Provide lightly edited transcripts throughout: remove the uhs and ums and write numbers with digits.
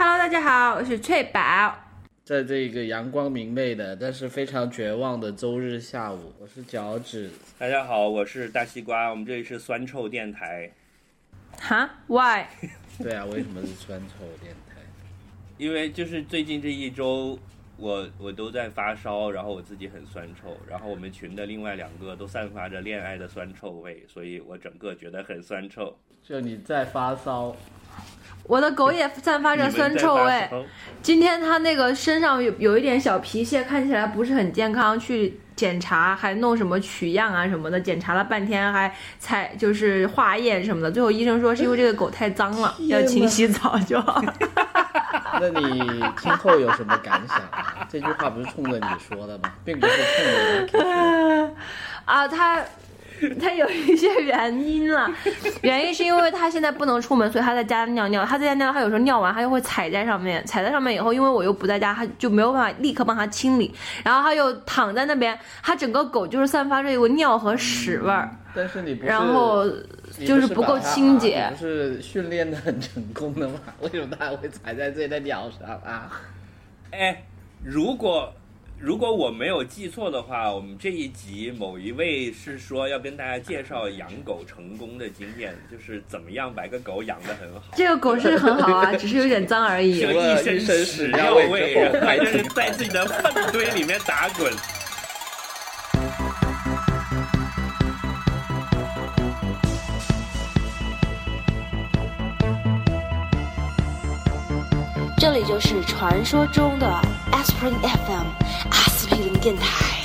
Hello， 大家好，我是翠宝。 在这个阳光明媚的，但是非常绝望的周日下午，我是脚趾。 大家好，我是大西瓜，我们这里是酸臭电台。 哈 ？Why？ 对啊，为什么是酸臭电台？ 因为就是最近这一周，我都在发烧，然后我自己很酸臭，然后我们群的另外2个都散发着恋爱的酸臭味，所以我整个觉得很酸臭。 就你在发烧。 我的狗也散发着酸臭味。今天它那个身上有一点小皮屑，看起来不是很健康，去检查还弄什么取样啊什么的，检查了半天还就是化验什么的，最后医生说是因为这个狗太脏了，要勤洗澡就好。 那你听后有什么感想啊？这句话不是冲着你说的吗？并不是冲着你啊，他有一些原因了，原因是因为他现在不能出门，所以他在家尿尿。他在家尿，他有时候尿完他又会踩在上面，踩在上面以后，因为我又不在家，他就没有办法立刻帮他清理。然后他又躺在那边，他整个狗就是散发着一股尿和屎味儿。 但是你不是， 然后就是不够清洁。 你不是训练的很成功的吗？为什么他会踩在自己的鸟上啊？ 哎，如果我没有记错的话，我们这一集某一位是说要跟大家介绍养狗成功的经验，就是怎么样把一个狗养得很好。 这个狗是很好啊，只是有点脏而已。 就一身屎尿味，然后就是在自己的粪堆里面打滚。 这里就是传说中的 Aspirin FM 阿司匹林电台。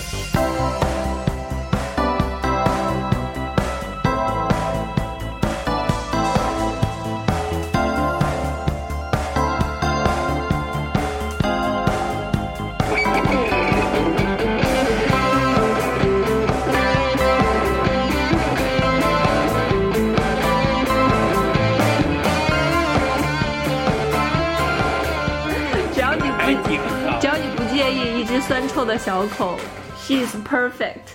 只要你不介意一只酸臭的小狗 ，She is perfect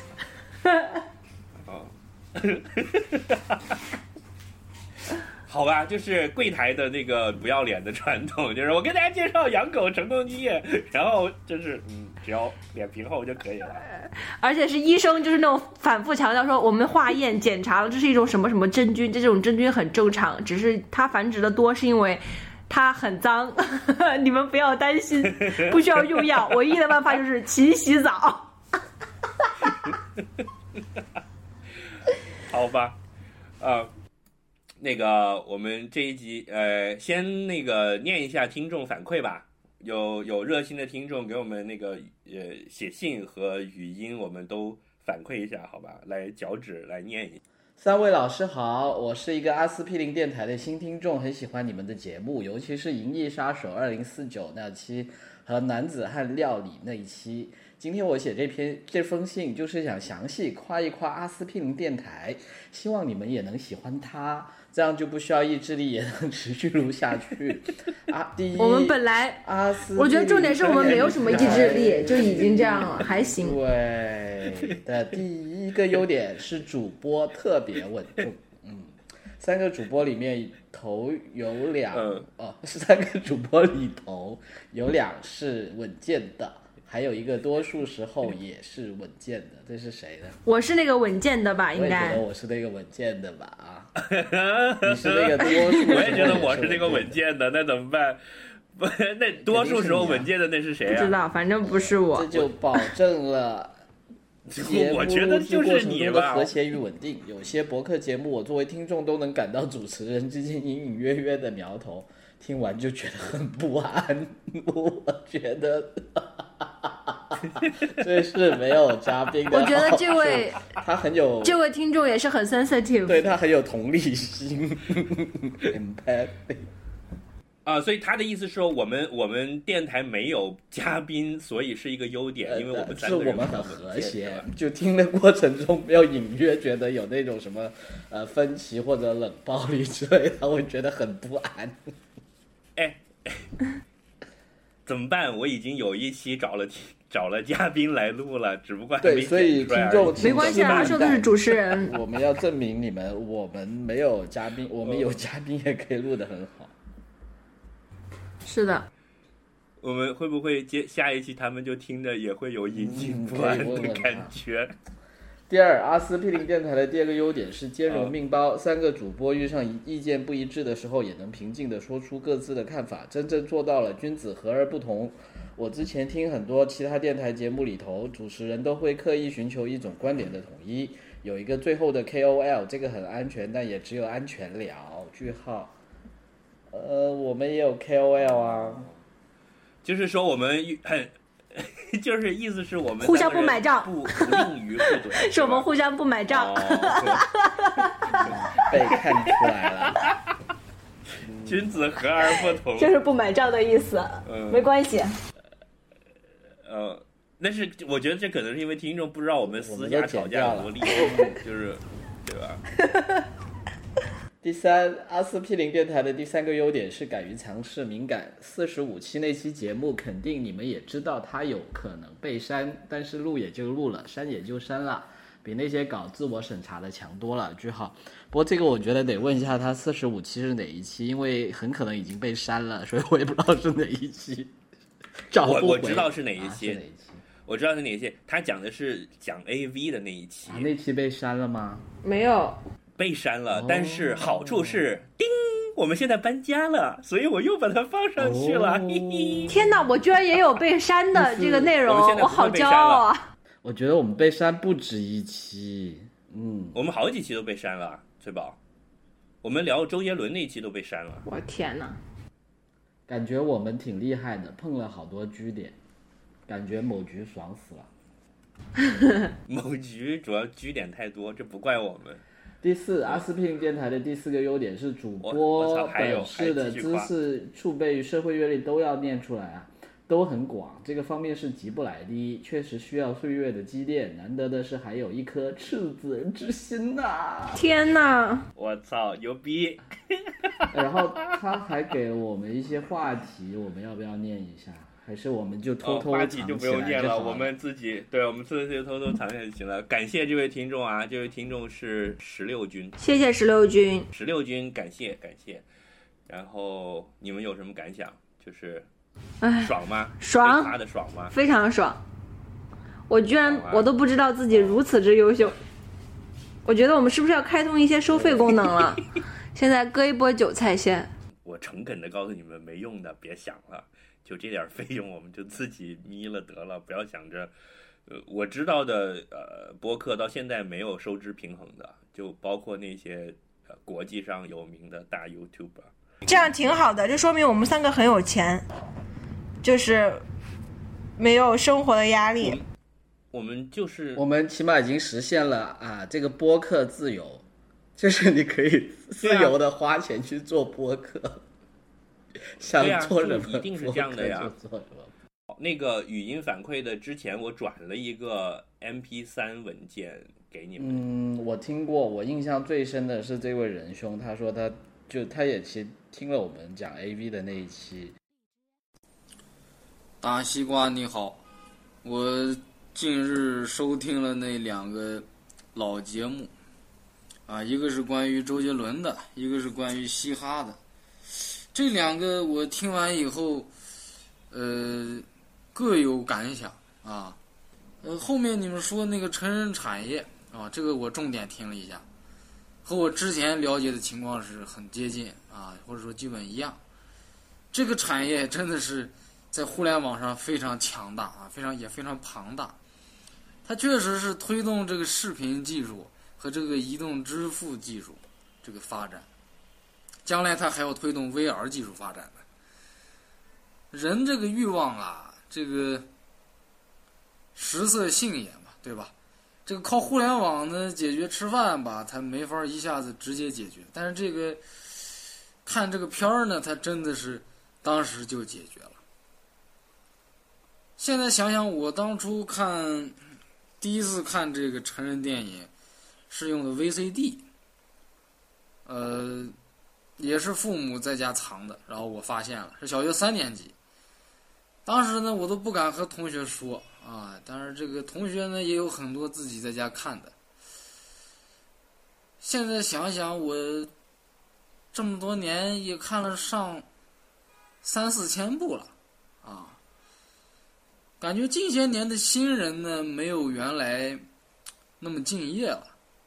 好吧，就是柜台的那个不要脸的传统，就是我跟大家介绍养狗成功经验，然后就是只要脸皮厚就可以了。 而且是医生就是那种反复强调说，我们化验检查了，这是一种什么什么真菌，这种真菌很正常，只是它繁殖的多是因为它很脏，你们不要担心，不需要用药，唯一的办法就是勤洗澡。 好吧，那个我们这一集先那个念一下听众反馈吧，有热心的听众给我们那个写信和语音，我们都反馈一下，好吧？来脚趾来念一下。 3位老师好，我是一个阿司匹林电台的新听众，很喜欢你们的节目，尤其是《银翼杀手2049》那期和男子汉料理那一期。今天我写这封信就是想详细夸一夸阿司匹林电台，希望你们也能喜欢它，这样就不需要意志力也能持续录下去。第一， 我们本来我觉得重点是我们没有什么意志力，就已经这样了，还行。 对的，第一个优点是主播特别稳重。3个主播里面头有2，是3个主播里头有2是稳健的，还有一个多数时候也是稳健的，这是谁呢？ 我是那个稳健的吧，应该。 我也觉得我是那个稳健的吧你是那个多数。 我也觉得我是那个稳健的，那怎么办？不，那多数时候稳健的那是谁啊？ 不知道，反正不是我。 这就保证了我觉得就是你吧。 和谐与稳定，有些博客节目我作为听众都能感到主持人之间隐隐约约的苗头，听完就觉得很不安。我觉得这是没有嘉宾的。 我觉得这位他很有， 这位听众也是很 sensitive， 对，他很有同理心empathy。 所以他的意思是说，我们电台没有嘉宾，所以是一一个优点，因为我们3个人很和谐，就听的过程中没有隐约觉得有那种什么分歧或者冷暴力之类的，我觉得很不安。 怎么办？我已经有一期找了嘉宾来录了，只不过还没对，所以听众没关系啊，他说的是主持人。 我们要证明你们，我们没有嘉宾，我们有嘉宾也可以录得很好。 是的， 我们会不会下一期他们就听着也会有隐隐不安的感觉？ 第二，阿司匹林电台的第二个优点是兼容并包，三个主播遇上意见不一致的时候，也能平静地说出各自的看法，真正做到了君子和而不同。我之前听很多其他电台节目里头，主持人都会刻意寻求一种观点的统一，有一个最后的 KOL， 这个很安全，但也只有安全了。句号。我们也有 KOL 啊， 就是说我们很。就是意思是我们互相不买账， 不吝于互怼， 是我们互相不买账， 被看出来了。 君子和而不同， 就是不买账的意思。没关系。 但是我觉得这可能是因为听众不知道我们私下吵架有多厉害，就是对吧？ 第三，阿司匹林电台的第三个优点是敢于尝试敏感。45期那期节目，肯定你们也知道它有可能被删，但是录也就录了，删也就删了，比那些搞自我审查的强多了。句号。不过这个我觉得得问一下他45期是哪一期，因为很可能已经被删了，所以我也不知道是哪一期。 我知道是哪一期，我知道是哪一期。他讲的是讲 AV 的那一期， 那期被删了吗？ 没有。 被删了，但是好处是，叮，我们现在搬家了，所以我又把它放上去了。 天哪，我居然也有被删的这个内容，我好骄傲啊！ 我觉得我们被删不止一期， 我们好几期都被删了，翠宝。我们聊周杰伦那一期都被删了。 我天哪！ 感觉我们挺厉害的，碰了好多居点，感觉某局爽死了。 某局主要居点太多，这不怪我们。 第四，阿司匹林电台的第4个优点是主播本事的知识储备与社会阅历都要念出来啊，都很广，这个方面是急不来的，确实需要岁月的积淀，难得的是还有一颗赤子人之心呐！ 天哪， 我操，牛逼！ 然后他还给了我们一些话题，我们要不要念一下？还是我们就偷偷话题就不用念了， 我们自己就偷偷藏起来就行了。感谢这位听众啊，这位听众是16军， 谢谢16军 ，16军，感谢。然后你们有什么感想？就是爽吗？ 爽， 他的爽吗？ 非常爽。我居然我都不知道自己如此之优秀。我觉得我们是不是要开通一些收费功能了？现在割一波韭菜先。 我诚恳的告诉你们，没用的，别想了。就这点费用，我们就自己眯了得了，不要想着。我知道的播客到现在没有收支平衡的，就包括那些国际上有名的大 YouTuber。 这样挺好的，这说明我们3个很有钱，就是没有生活的压力。 我们起码已经实现了啊，这个播客自由，就是你可以自由的花钱去做播客。想做什么一定是这样的呀。那个语音反馈的之前我转了一个 MP3 文件给你们。 我听过，我印象最深的是这位仁兄，他说他也其实听了我们讲 AV 的那一期。 大西瓜你好，我近日收听了那2个老节目啊，一个是关于周杰伦的，一个是关于嘻哈的。这2个我听完以后，各有感想啊。后面你们说那个成人产业啊，这个我重点听了一下，和我之前了解的情况是很接近啊，或者说基本一样。这个产业真的是在互联网上非常强大啊，也非常庞大。它确实是推动这个视频技术和这个移动支付技术这个发展。将来它还要推动 VR 技术发展的。人这个欲望啊，这个食色性也嘛，对吧？这个靠互联网呢解决吃饭吧，它没法一下子直接解决。但是这个看这个片儿呢，它真的是当时就解决了。现在想想，我当初第一次看这个成人电影是用的 VCD，也是父母在家藏的，然后我发现了，是小学3年级。当时呢，我都不敢和同学说啊，当然这个同学呢也有很多自己在家看的。现在想想，我这么多年也看了上 3-4千部了啊。感觉近些年的新人呢，没有原来那么敬业了。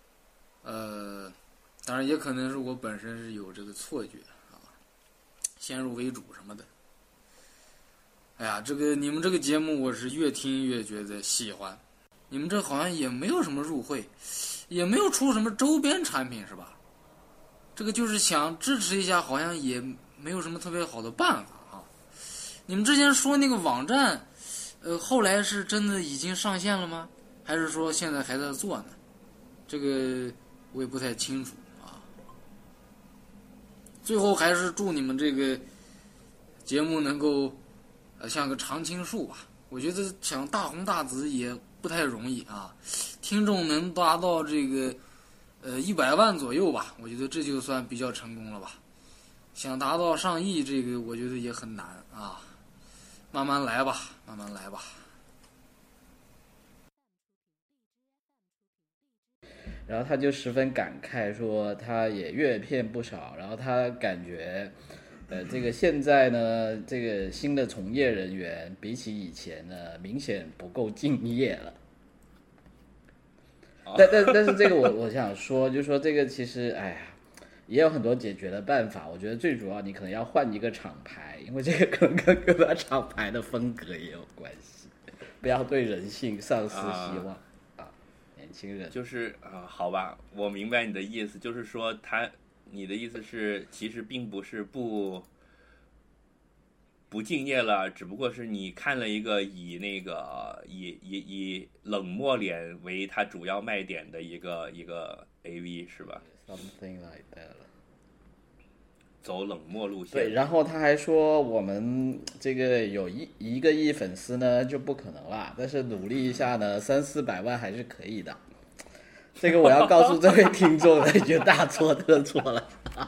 当然也可能是我本身是有这个错觉啊，先入为主什么的。哎呀，你们这个节目我是越听越觉得喜欢。你们这好像也没有什么入会，也没有出什么周边产品是吧？这个就是想支持一下，好像也没有什么特别好的办法啊。你们之前说那个网站，后来是真的已经上线了吗？还是说现在还在做呢？这个我也不太清楚啊。最后还是祝你们这个节目能够像个常青树吧。我觉得想大红大紫也不太容易啊。听众能达到这个100万左右吧，我觉得这就算比较成功了吧。想达到上亿，这个我觉得也很难啊。慢慢来吧，慢慢来吧。 然后他就十分感慨说，他也阅片不少，然后他感觉，这个现在呢，这个新的从业人员比起以前呢，明显不够敬业了。但是这个我想说，就是说这个其实，哎呀，也有很多解决的办法。我觉得最主要，你可能要换一个厂牌，因为这个可能跟各个厂牌的风格也有关系。不要对人性丧失希望。年轻人就是好吧，我明白你的意思，就是说你的意思是，其实并不是不敬业了，只不过是你看了一个以冷漠脸为它主要卖点的一个 AV 是吧 ？Something like that。 走冷漠路线。 对，然后他还说我们这个有1个亿粉丝呢就不可能了，但是努力一下呢，300-400万还是可以的。这个我要告诉这位听众，他就大错特错了。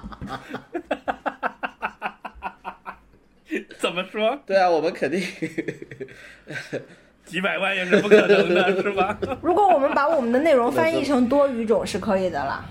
怎么说？ 对啊，我们肯定几百万也是不可能的，是吧？ 如果我们把我们的内容翻译成多语种是可以的啦。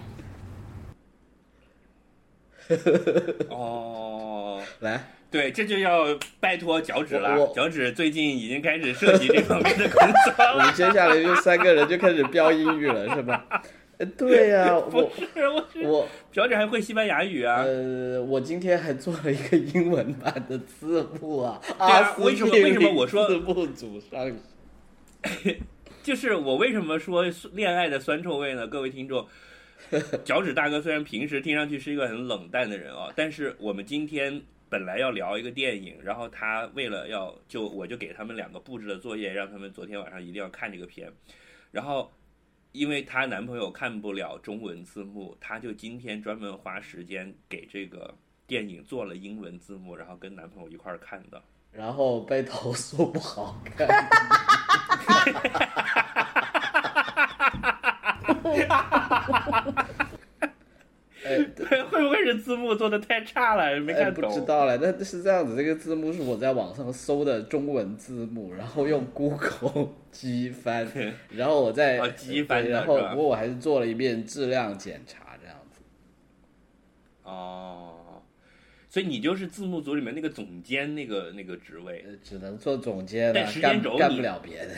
哦， 来， 对，这就要拜托脚趾了。脚趾最近已经开始涉及这方面的工作了。 我们接下来就3个人就开始飙英语了，是吧？对呀、啊，我脚趾还会西班牙语啊。 我今天还做了一个英文版的字幕啊。 对啊，为什么我说字幕组上？ 就是我为什么说恋爱的酸臭味呢？各位听众。脚趾大哥虽然平时听上去是一个很冷淡的人啊，但是我们今天本来要聊一个电影，然后他为了我就给他们2个布置的作业，让他们昨天晚上一定要看这个片，然后因为她男朋友看不了中文字幕，她就今天专门花时间给这个电影做了英文字幕，然后跟男朋友一块儿看的， 然后被投诉不好看。 会不会是字幕做的太差了，没看懂？ 不知道了，但是这样子，这个字幕是我在网上搜的中文字幕，然后用 Google 机翻，然后我再机翻的， 然后不过我还是做了一遍质量检查，这样子。 哦，所以你就是字幕组里面那个总监那个职位， 只能做总监了，干不了别的。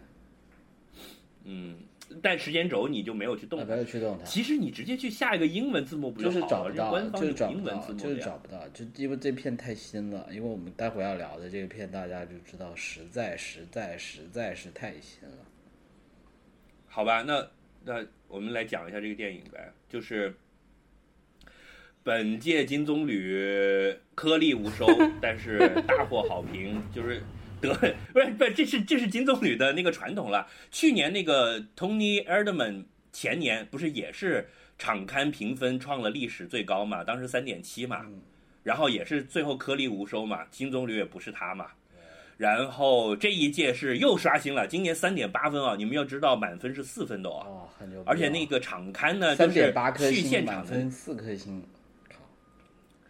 但时间轴你就没有去动它， 没有去动它。 其实你直接去下一个英文字幕不就是好了？ 找不到， 官方就是找英文字幕， 就是找不到，就因为这片太新了。因为我们待会要聊的这个片，大家就知道实在是太新了。 好吧，那我们来讲一下这个电影呗，就是本届金棕榈颗粒无收，但是大获好评，就是不是，这是金棕榈的那个传统了。去年那个 Tony Erdmann 前年不是也是场刊评分创了历史最高嘛，当时3.7嘛，然后也是最后颗粒无收嘛，金棕榈也不是他嘛。然后这一届是又刷新了，今年3.8分啊！你们要知道满分是4分的哦， 很牛逼。 而且那个场刊呢，就是去现场满分4颗星。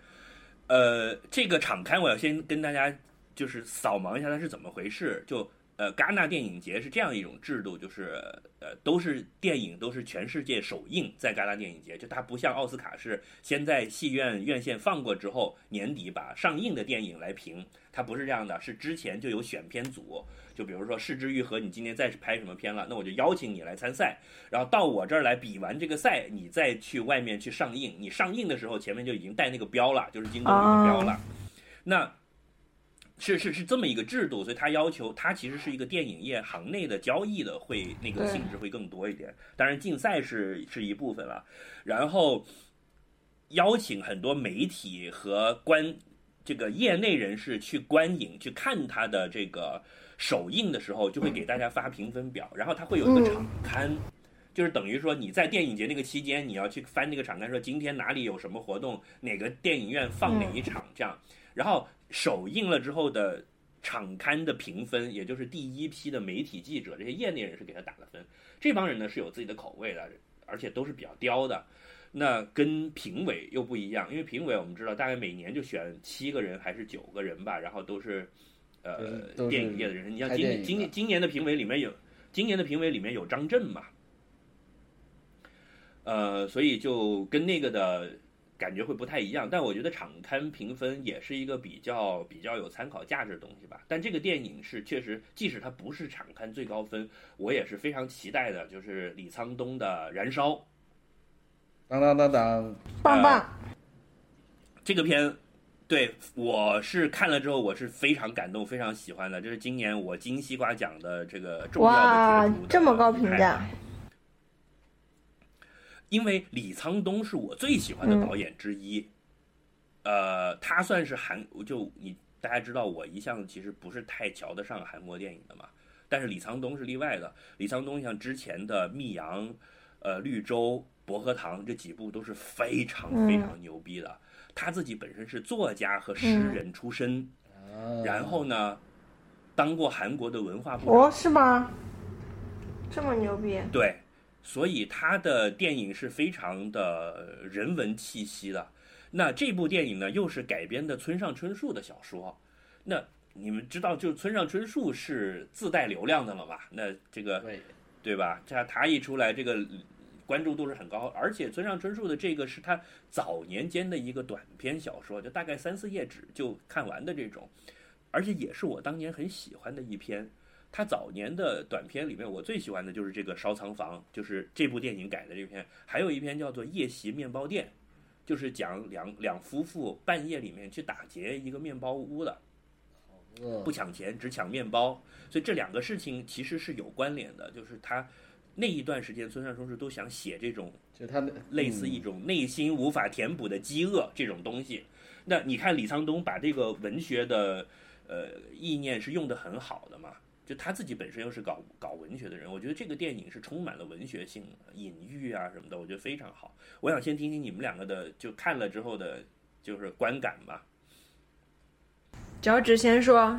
这个场刊我要先跟大家就是扫盲一下它是怎么回事。就戛纳电影节是这样一种制度，就是都是电影都是全世界首映在戛纳电影节，就它不像奥斯卡是先在戏院院线放过之后，年底把上映的电影来评，它不是这样的，是之前就有选片组，就比如说是枝裕和，你今年再拍什么片了，那我就邀请你来参赛，然后到我这儿来比完这个赛，你再去外面去上映，你上映的时候前面就已经带那个标了，就是金棕榈的标了，那。是这么一个制度，所以他要求他其实是一个电影业行内的交易的，会那个性质会更多一点。当然竞赛是一部分了，然后邀请很多媒体和这个业内人士去观影去看他的这个首映的时候，就会给大家发评分表，然后他会有一个场刊。就是等于说你在电影节那个期间，你要去翻那个场刊，说今天哪里有什么活动，哪个电影院放哪一场这样，然后首映了之后的场刊的评分，也就是第一批的媒体记者这些业内人士给他打的分，这帮人呢是有自己的口味的，而且都是比较刁的。那跟评委又不一样，因为评委我们知道大概每年就选7个人还是9个人吧，然后都是电影业的人。你像今年的评委里面有张震嘛。所以就跟那个的感觉会不太一样，但我觉得场刊评分也是一个比较有参考价值的东西吧。但这个电影是确实，即使它不是场刊最高分，我也是非常期待的，就是李沧东的《燃烧》。 当当当当， 棒棒！ 这个片，对我是看了之后，我是非常感动，非常喜欢的。这是今年我金西瓜奖的这个重要的哇角逐的， 这么高评价。 因为李沧东是我最喜欢的导演之一，他算是大家知道我一向其实不是太瞧得上韩国电影的嘛，但是李沧东是例外的。李沧东像之前的《密阳》、绿洲、薄荷糖这几部都是非常非常牛逼的。他自己本身是作家和诗人出身，然后呢，当过韩国的文化部长。 是吗？这么牛逼？ 对。所以他的电影是非常的人文气息的。那这部电影呢，又是改编的村上春树的小说。那你们知道，就村上春树是自带流量的了吧？那这个对吧？他一出来，这个关注度是很高。而且村上春树的这个是他早年间的一个短篇小说，就大概3-4页纸就看完的这种，而且也是我当年很喜欢的一篇。他早年的短片里面，我最喜欢的就是这个《烧仓房》，就是这部电影改的这篇。还有一篇叫做《夜袭面包店》，就是讲两夫妇半夜里面去打劫一个面包屋的，不抢钱，只抢面包。所以这2个事情其实是有关联的。就是他那一段时间，村上春树都想写这种， 就他类似一种内心无法填补的饥饿这种东西。那你看李沧东把这个文学的意念是用得很好的嘛。就他自己本身又是搞文学的人，我觉得这个电影是充满了文学性、隐喻啊什么的，我觉得非常好。我想先听听你们2个的，就看了之后的，就是观感吧。 脚趾先说。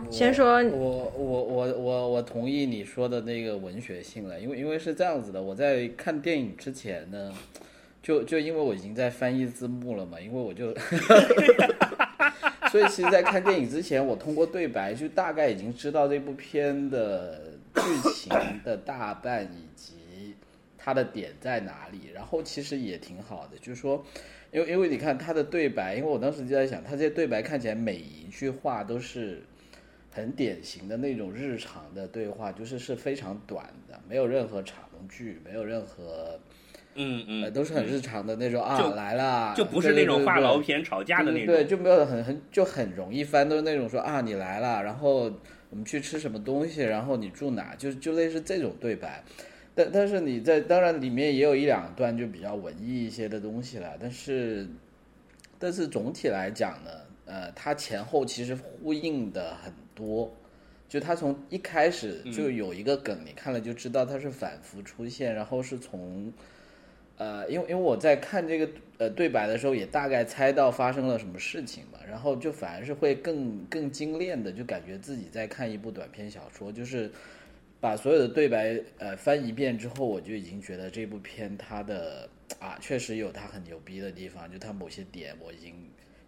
我同意你说的那个文学性了，因为是这样子的，我在看电影之前呢，就因为我已经在翻译字幕了嘛，因为我就。所以其实在看电影之前，我通过对白就大概已经知道这部片的剧情的大半以及它的点在哪里，然后其实也挺好的，就是说因为你看他的对白，因为我当时就在想，他这些对白看起来每一句话都是很典型的那种日常的对话，就是非常短的，没有任何长句，没有任何都是很日常的那种来了， 就不是那种话痨片吵架的那种， 对，就没有很容易翻，都是那种说你来了，然后我们去吃什么东西，然后你住哪，就类似这种对白。但是你当然里面也有1-2段就比较文艺一些的东西了，但是总体来讲呢，它前后其实呼应的很多。就他从一开始就有一个梗，你看了就知道它是反复出现，然后是从因为我在看这个对白的时候也大概猜到发生了什么事情嘛，然后就反而是会更精炼的，就感觉自己在看一部短篇小说，就是把所有的对白翻一遍之后，我就已经觉得这部片它的确实有它很牛逼的地方，就它某些点我已经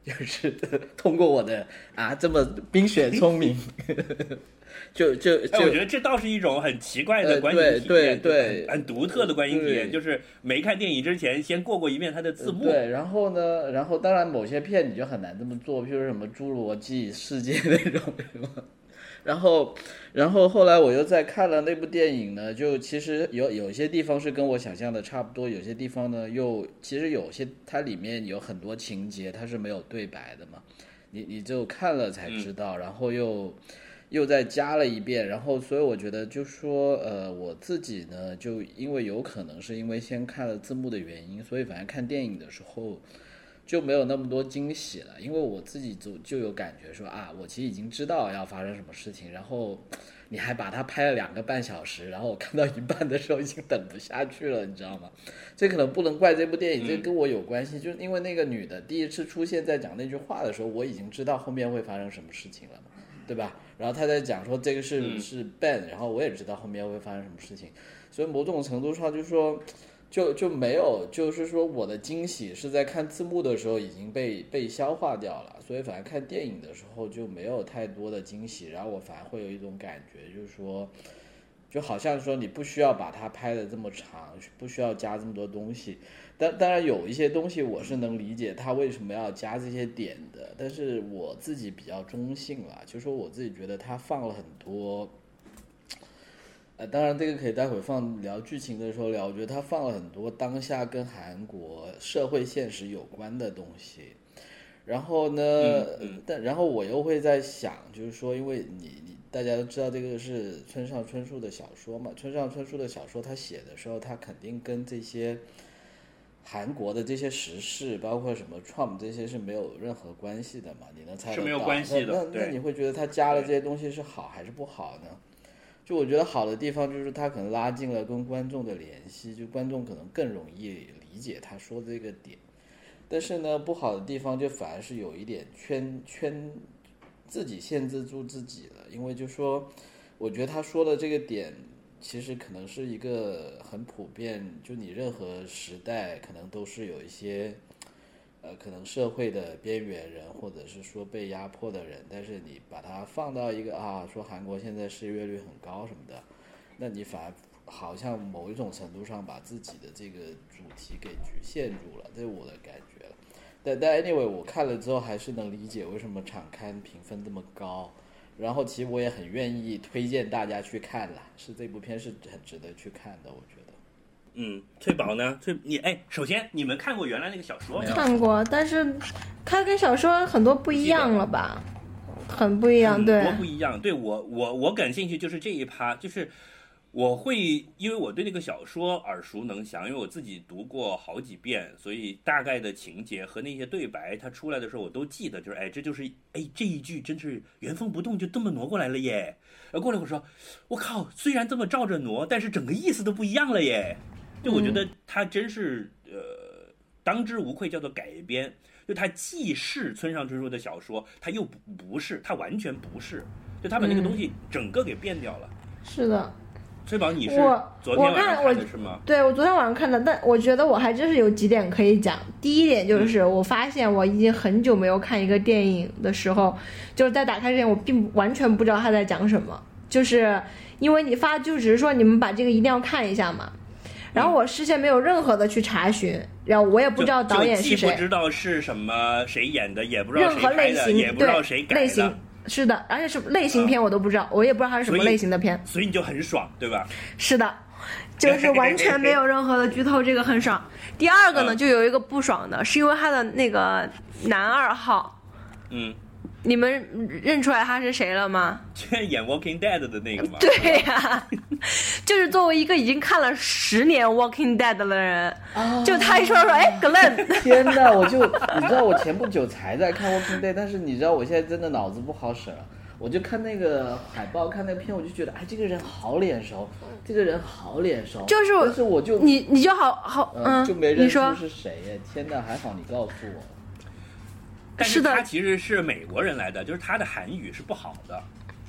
就是通过我的这么冰雪聪明，就我觉得这倒是一种很奇怪的观影体验， 对， 很独特的观影体验，就是没看电影之前先过一遍它的字幕。 对，然后当然某些片你就很难这么做，譬如什么侏罗纪世界那种什么。然后后来我又再看了那部电影呢，就其实有些地方是跟我想象的差不多，有些地方呢又其实有些它里面有很多情节它是没有对白的嘛，你就看了才知道，然后又再加了一遍，然后所以我觉得就说我自己呢就因为有可能是因为先看了字幕的原因，所以反正看电影的时候就没有那么多惊喜了，因为我自己就有感觉说我其实已经知道要发生什么事情，然后你还把它拍了2个半小时，然后我看到一半的时候已经等不下去了，你知道吗？这可能不能怪这部电影，这跟我有关系，就是因为那个女的第一次出现在讲那句话的时候，我已经知道后面会发生什么事情了嘛，对吧？然后她在讲说这个是 Ben， 然后我也知道后面会发生什么事情，所以某种程度上就是说就没有，就是说我的惊喜是在看字幕的时候已经被消化掉了，所以反正看电影的时候就没有太多的惊喜，然后我反而会有一种感觉，就是说就好像说你不需要把它拍得这么长，不需要加这么多东西，当然有一些东西我是能理解他为什么要加这些点的，但是我自己比较中性啦，就说我自己觉得他放了很多当然这个可以待会聊剧情的时候聊，我觉得他放了很多当下跟韩国社会现实有关的东西，然后呢然后我又会在想，就是说因为你大家都知道这个是村上春树的小说嘛，村上春树的小说他写的时候他肯定跟这些韩国的这些时事包括什么 Trump 这些是没有任何关系的嘛，你能猜得到， 是没有关系的。 那你会觉得他加了这些东西是好还是不好呢？就我觉得好的地方就是他可能拉近了跟观众的联系，就观众可能更容易理解他说这个点，但是呢不好的地方就反而是有一点圈自己限制住自己了，因为就说我觉得他说的这个点其实可能是一个很普遍，就你任何时代可能都是有一些可能社会的边缘人或者是说被压迫的人，但是你把它放到一个说韩国现在失业率很高什么的，那你反而好像某一种程度上把自己的这个主题给局限住了，这是我的感觉了。但 anyway 我看了之后还是能理解为什么场刊评分这么高，然后其实我也很愿意推荐大家去看啦，是这部片是很值得去看的，我觉得。 翠宝呢？首先你们看过原来那个小说吗？ 看过，但是它跟小说很多不一样了吧？很不一样，对， 很多不一样。对我感兴趣就是这一趴，就是我会因为我对那个小说耳熟能详，因为我自己读过好几遍，所以大概的情节和那些对白它出来的时候我都记得，就是这就是这一句真是原封不动就这么挪过来了耶。过了会说我靠，虽然这么照着挪，但是整个意思都不一样了耶。就我觉得它真是当之无愧叫做改编，就它既是村上春树的小说，它又不是，它完全不是，就它把那个东西整个给变掉了。 是的。 崔宝，你是昨天晚上看的是吗？ 对，我昨天晚上看的，但我觉得我还真是有几点可以讲。第一点就是，我发现我已经很久没有看一个电影的时候，就是在打开之前，我完全不知道他在讲什么，就是因为你就只是说你们把这个一定要看一下嘛。然后我事先没有任何的去查询，然后我也不知道导演是谁， 既不知道是什么谁演的，也不知道谁拍的，也不知道谁改的。 类型是的，而且是类型片我都不知道，我也不知道它是什么类型的片， 所以你就很爽，对吧？ 是的，就是完全没有任何的剧透，这个很爽。第二个呢，就有一个不爽的，是因为他的那个男2号，你们认出来他是谁了吗？ 就是演 Walking Dead 的那个吗？ 对呀，就是作为一个已经看了10年 Walking Dead 的人，就他一说Glenn， 天哪！你知道我前不久才在看 Walking Dead， 但是你知道我现在真的脑子不好使了，我就看那个海报看那个片，我就觉得这个人好脸熟，这个人好脸熟， 就是但是我就你就好就没认出是谁耶！天哪，还好你告诉我。 但是他其实是美国人来的，就是他的韩语是不好的。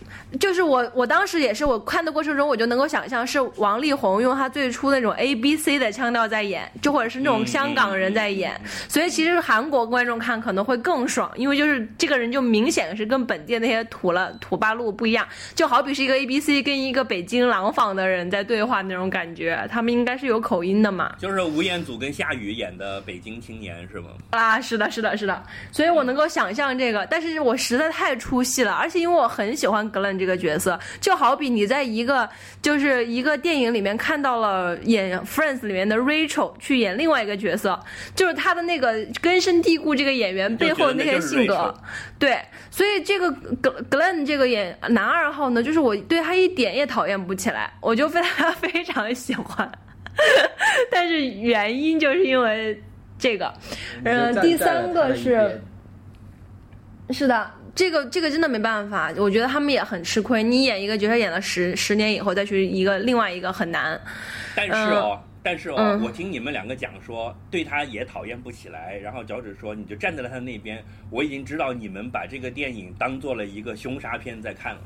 就是我当时也是，我看的过程中我就能够想象是王力宏用他最初那种 ABC 的腔调在演，就或者是那种香港人在演，所以其实韩国观众看可能会更爽，因为就是这个人就明显是跟本地的那些土八路不一样，就好比是一个 ABC 跟一个北京廊坊的人在对话那种感觉，他们应该是有口音的嘛。 就是吴彦祖跟夏雨演的北京青年是吗？ 啊，是的，所以我能够想象这个，但是我实在太出戏了，而且因为我很喜欢 Glenn 这个角色，就好比你在一个电影里面看到了演 Friends 里面的 Rachel 去演另外一个角色，就是他的那个根深蒂固这个演员背后的那些性格，对，所以这个 Glenn 这个演男2号呢，就是我对他一点也讨厌不起来，我就非常喜欢，但是原因就是因为这个，第3个是的。这个真的没办法，我觉得他们也很吃亏。你演一个角色演了10年以后再去另外一个很难。 但是我听你们两个讲说对他也讨厌不起来，然后脚趾说你就站在了他那边，我已经知道你们把这个电影当做了一个凶杀片在看了。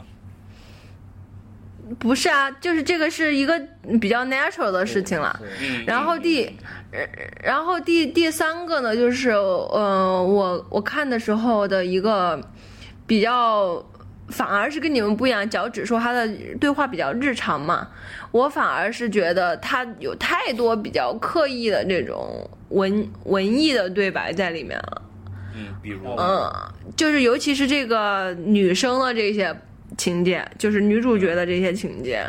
不是啊，就是这个是一个比较 natural 的事情了。然后第3个呢，就是我看的时候的一个比较，反而是跟你们不一样，脚趾说他的对话比较日常嘛，我反而是觉得他有太多比较刻意的这种文艺的对白在里面了。 比如就是尤其是这个女生的这些情节，就是女主角的这些情节，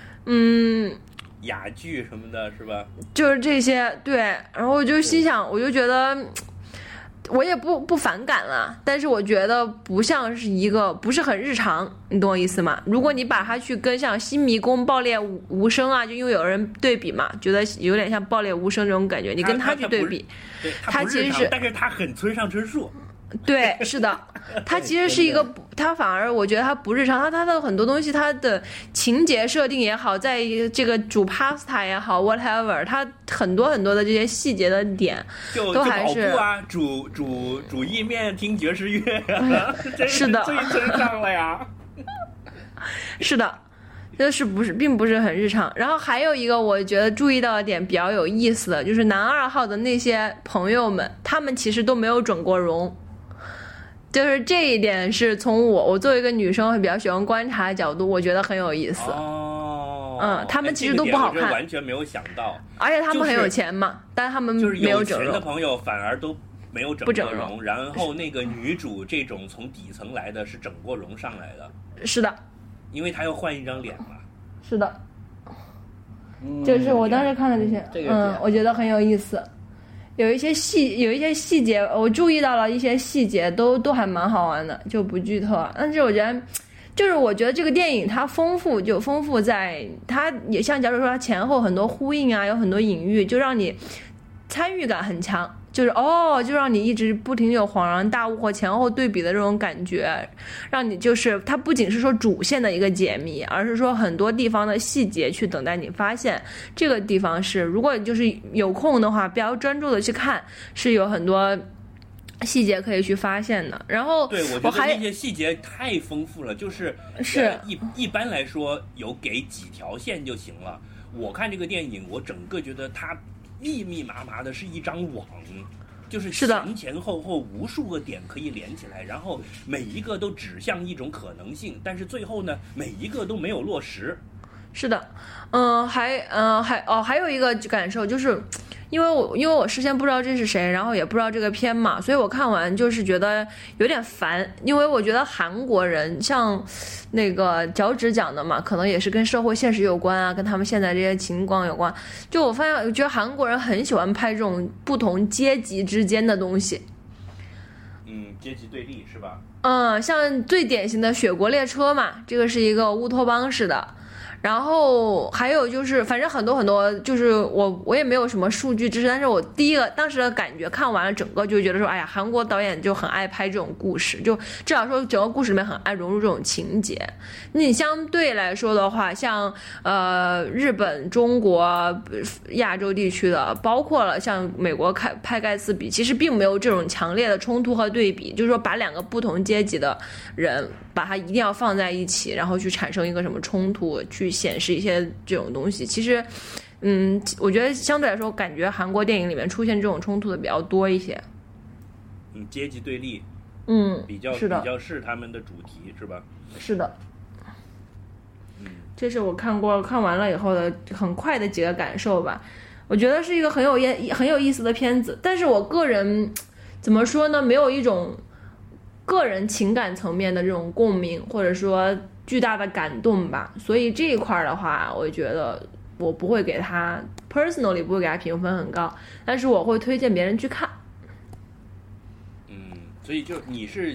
哑剧什么的是吧？ 就是这些，对。然后我就心想，我就觉得我也不反感了，但是我觉得不像是不是很日常，你懂我意思吗？如果你把它去跟像新迷宫、爆裂无声啊，就因为有人对比嘛，觉得有点像爆裂无声这种感觉，你跟他去对比， 他其实是， 但是他很村上春树。 对，是的，它其实是一个，它反而我觉得它不日常，它的很多东西，它的情节设定也好，在这个煮 pasta 也好 whatever， 它很多的这些细节的点，都还是就跑步啊，煮意面，听爵士乐啊， 是的， 最村上了呀。 是的，这是并不是很日常。然后还有一个我觉得注意到的点比较有意思的，就是男2号的那些朋友们，他们其实都没有整过容。就是这一点是从我作为一个女生比较喜欢观察的角度，我觉得很有意思。他们其实都不好看， 完全没有想到。 而且他们很有钱嘛，但是他们没有整容。 有钱的朋友反而都没有整过容，然后那个女主这种从底层来的是整过容上来的。 是的， 因为她要换一张脸嘛。 是的，就是我当时看的这些，我觉得很有意思。有一些细节，我注意到了一些细节，都还蛮好玩的，就不剧透啊。但是我觉得，就是我觉得这个电影它丰富在它也像假如说它前后很多呼应啊，有很多隐喻，就让你参与感很强。就是就让你一直不停有恍然大悟或前后对比的这种感觉，让你就是它不仅是说主线的一个解谜，而是说很多地方的细节去等待你发现。这个地方是如果就是有空的话比较专注的去看，是有很多细节可以去发现的。然后对，我觉得那些细节太丰富了，就是一般来说有给几条线就行了。我看这个电影，我整个觉得它密密麻麻的是一张网，就是前后无数个点可以连起来，然后每一个都指向一种可能性，但是最后呢，每一个都没有落实。 是的，还有一个感受就是，因为我事先不知道这是谁，然后也不知道这个片嘛，所以我看完就是觉得有点烦，因为我觉得韩国人像那个脚趾讲的嘛，可能也是跟社会现实有关啊，跟他们现在这些情况有关。就我发现，我觉得韩国人很喜欢拍这种不同阶级之间的东西。 阶级对立是吧？ 像最典型的《雪国列车》嘛，这个是一个乌托邦式的。 然后还有就是，反正很多，就是我也没有什么数据支持，但是我当时的感觉看完了整个就觉得说，哎呀，韩国导演就很爱拍这种故事，就至少说整个故事里面很爱融入这种情节。你相对来说的话，像日本、中国、亚洲地区的，包括了像美国拍盖茨比，其实并没有这种强烈的冲突和对比，就是说把两个不同阶级的人把它一定要放在一起，然后去产生一个什么冲突，去显示一些这种东西。其实我觉得相对来说感觉韩国电影里面出现这种冲突的比较多一些。 阶级对立比较是他们的主题是吧？ 是的。这是我看完了以后的很快的几个感受吧。我觉得是一个很有意思的片子，但是我个人怎么说呢，没有一种个人情感层面的这种共鸣，或者说巨大的感动吧。所以这一块的话，我觉得我不会给他 personally 不会给他评分很高，但是我会推荐别人去看。 所以就你是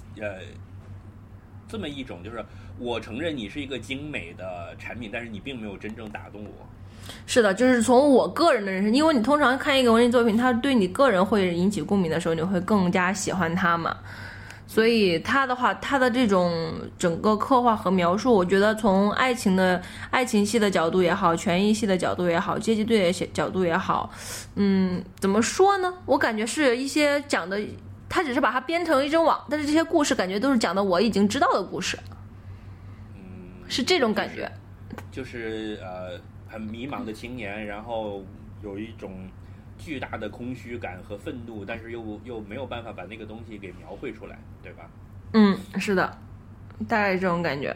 这么一种，就是我承认你是一个精美的产品，但是你并没有真正打动我。 是的，就是从我个人的人生，因为你通常看一个文艺作品，它对你个人会引起共鸣的时候，你会更加喜欢它嘛。所以它的话，它的这种整个刻画和描述，我觉得从爱情戏的角度也好，权益戏的角度也好，阶级对立角度也好，怎么说呢？我感觉是一些讲的，他只是把它编成一张网，但是这些故事感觉都是讲的我已经知道的故事，是这种感觉。 就是很迷茫的青年，然后有一种巨大的空虚感和愤怒，但是又没有办法把那个东西给描绘出来，对吧？ 是的，大概这种感觉。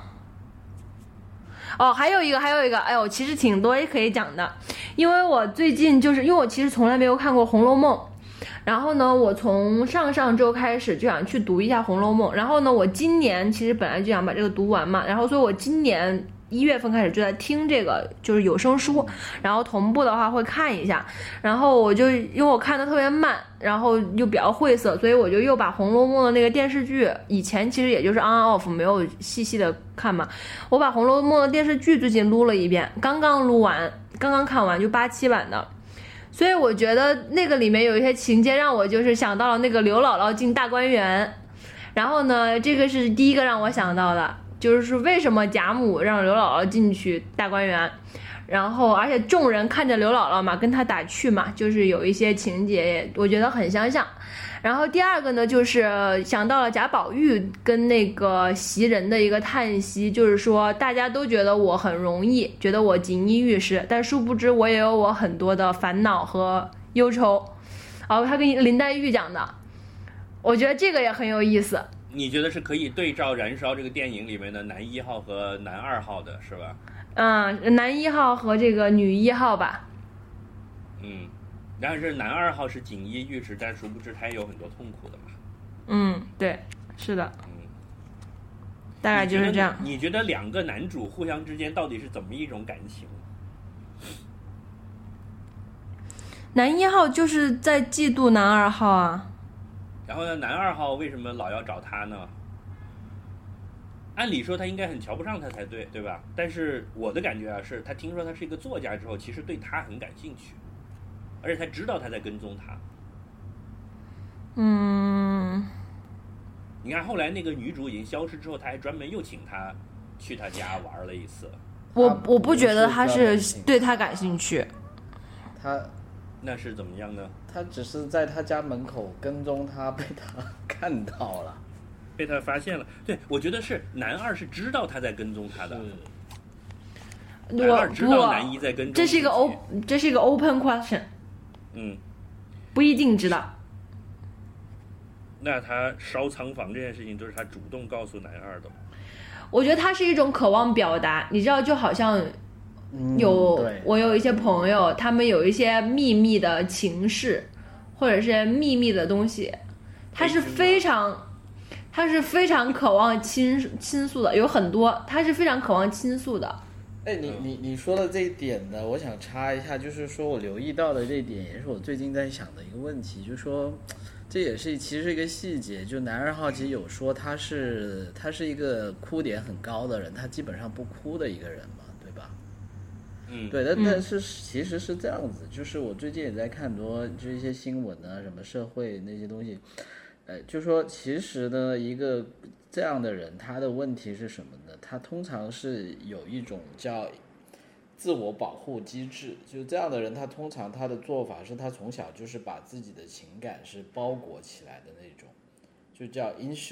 还有一个，哎呦，其实挺多也可以讲的，因为我最近因为我其实从来没有看过《红楼梦》，然后呢，我从上周开始就想去读一下《红楼梦》，然后呢，我今年其实本来就想把这个读完嘛，然后所以我今年1月份开始就在听这个就是有声书，然后同步的话会看一下，然后我就因为我看的特别慢，然后又比较晦涩，所以我就又把《红楼梦》的那个电视剧，以前其实也就是 on off 没有细细的看嘛，我把《红楼梦》的电视剧最近录了一遍，刚刚看完，就87版的。所以我觉得那个里面有一些情节让我就是想到了那个刘姥姥进大观园，然后呢，这个是第一个让我想到的，就是为什么贾母让刘姥姥进去大观园，然后而且众人看着刘姥姥嘛，跟她打趣嘛，就是有一些情节我觉得很相像。然后第二个呢，就是想到了贾宝玉跟那个袭人的一个叹息，就是说大家都觉得我很容易，觉得我锦衣玉食，但殊不知我也有我很多的烦恼和忧愁。他跟林黛玉讲的，我觉得这个也很有意思。 你觉得是可以对照《燃烧》这个电影里面的男1号和男2号的是吧？ 男1号和这个女1号吧。 但是男2号是锦衣玉食，但殊不知他也有很多痛苦的嘛。 对，是的。大概就是这样。 你觉得两个男主互相之间到底是怎么一种感情？ 男1号就是在嫉妒男2号啊。 然后呢，男2号为什么老要找他呢？按理说他应该很瞧不上他才对，对吧？但是我的感觉是他听说他是一个作家之后，其实对他很感兴趣，而且他知道他在跟踪他。你看后来那个女主已经消失之后，他还专门又请他去他家玩了一次。 我不觉得他是对他感兴趣。 那是怎么样呢？ 他只是在他家门口跟踪他，被他看到了， 被他发现了。对，我觉得是男2是知道他在跟踪他的。男2知道男1在跟踪。 这是一个 open question。不一定知道。 那他烧仓房这件事情都是他主动告诉男2的吗？ 我觉得他是一种渴望表达，你知道，就好像我有一些朋友，他们有一些秘密的情事，或者是秘密的东西，他是非常渴望倾诉的，有很多他是非常渴望倾诉的。 你说的这一点呢，我想插一下，就是说我留意到的这一点，也是我最近在想的一个问题，就是说这也是其实一个细节，就男二号其实有说他是一个哭点很高的人，他基本上不哭的一个人嘛，对吧？对，但是其实是这样子，就是我最近也在看很多就一些新闻啊，什么社会那些东西，就说其实呢，一个这样的人，他的问题是什么呢？他通常是有一种叫自我保护机制，就这样的人，他通常他的做法是他从小就是把自己的情感是包裹起来的那种，就叫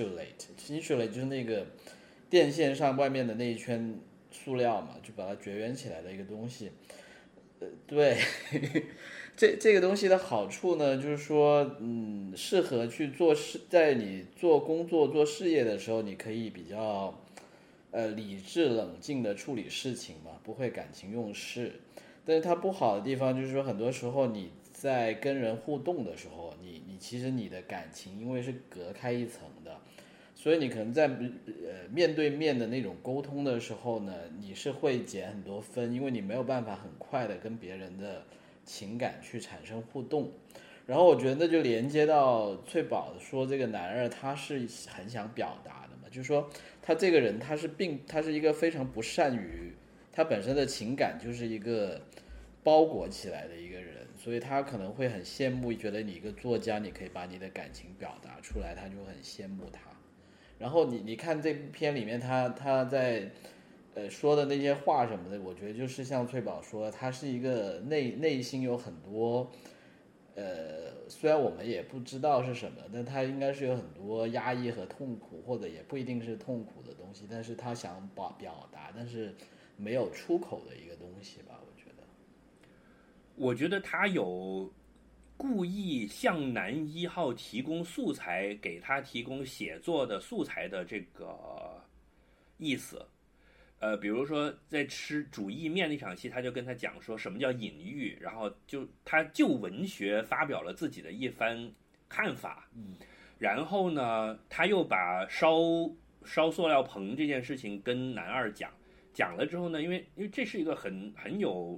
insulate 就是那个电线上外面的那一圈塑料嘛，就把它绝缘起来的一个东西。对，这个东西的好处呢，就是说，适合去做事，在你做工作、做事业的时候，你可以比较。理智冷静的处理事情嘛，不会感情用事。但是它不好的地方就是说，很多时候你在跟人互动的时候，你其实你的感情因为是隔开一层的，所以你可能在面对面的那种沟通的时候呢，你是会减很多分，因为你没有办法很快的跟别人的情感去产生互动。然后我觉得就连接到翠宝说这个男二他是很想表达的嘛，就是说他这个人他是一个非常不善于他本身的情感就是一个包裹起来的一个人，所以他可能会很羡慕，觉得你一个作家你可以把你的感情表达出来，他就很羡慕他。然后你看这部片里面他在说的那些话什么的，我觉得就是像翠宝说，他是一个内心有很多虽然我们也不知道是什么，但他应该是有很多压抑和痛苦，或者也不一定是痛苦的东西，但是他想表达，但是没有出口的一个东西吧， 我觉得他有故意向男一号提供素材，给他提供写作的素材的这个意思。比如说在吃煮意面那场戏，他就跟他讲说什么叫隐喻，然后他就文学发表了自己的一番看法。然后呢，他又把烧塑料棚这件事情跟男二讲了之后呢，因为这是一个很有，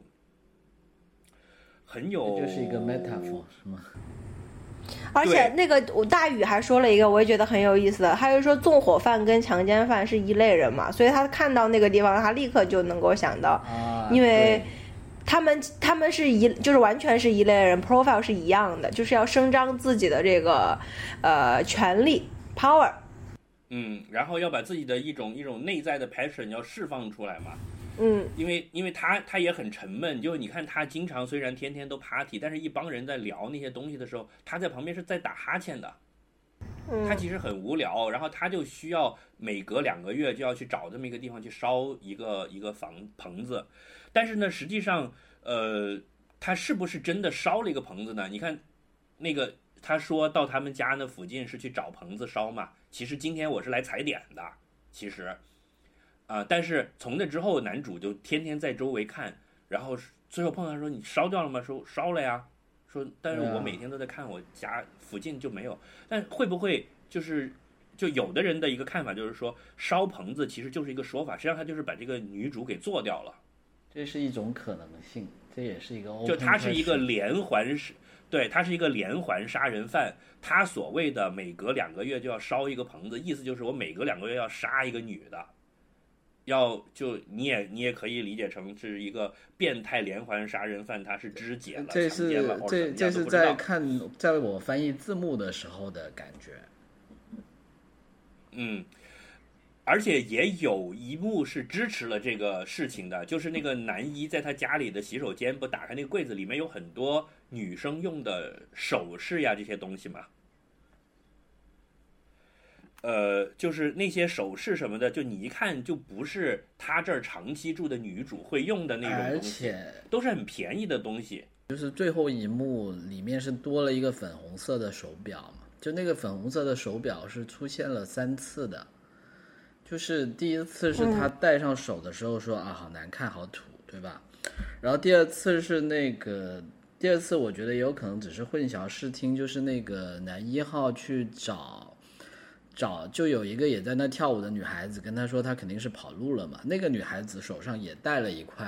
就是一个 metaphor 是吗？ 而且那个大宇还说了一个我也觉得很有意思的，他就说纵火犯跟强奸犯是一类人嘛，所以他看到那个地方他立刻就能够想到，因为他们是就是完全是一类人 profile 是一样的，就是要声张自己的这个权利 power， 然后要把自己的一种内在的 passion 要释放出来嘛。因为他也很沉闷，就你看他经常虽然天天都 party， 但是一帮人在聊那些东西的时候，他在旁边是在打哈欠的。他其实很无聊，然后他就需要每隔2个月就要去找这么一个地方去烧一个棚子。但是呢，实际上他是不是真的烧了一个棚子呢？你看那个他说到他们家那附近是去找棚子烧嘛，其实今天我是来踩点的，其实但是从那之后，男主就天天在周围看，然后最后碰到他说：“你烧掉了吗？”说烧了呀。说但是我每天都在看，我家附近就没有。但会不会就有的人的一个看法就是说，烧棚子其实就是一个说法，实际上他就是把这个女主给做掉了。 这是一种可能性，这也是一个 open， 就他是一个连环，对，他是一个连环杀人犯。他所谓的每隔2个月就要烧一个棚子，意思就是我每隔2个月要杀一个女的。你也可以理解成是一个变态连环杀人犯，他是肢解了、强奸了， 这是在我翻译字幕的时候的感觉。 而且也有一幕是支持了这个事情的，就是那个男一在他家里的洗手间不打开那个柜子，里面有很多女生用的首饰呀这些东西嘛。就是那些首饰什么的，就你一看就不是他这儿长期住的女主会用的那种东西，而且都是很便宜的东西。 就是最后一幕里面是多了一个粉红色的手表嘛，就那个粉红色的手表是出现了3次的，就是第一次是他戴上手的时候说好难看好土，对吧？然后第二次我觉得也有可能只是混淆视听，就是那个男1号去找就有一个也在那跳舞的女孩子跟他说他肯定是跑路了嘛，那个女孩子手上也戴了一块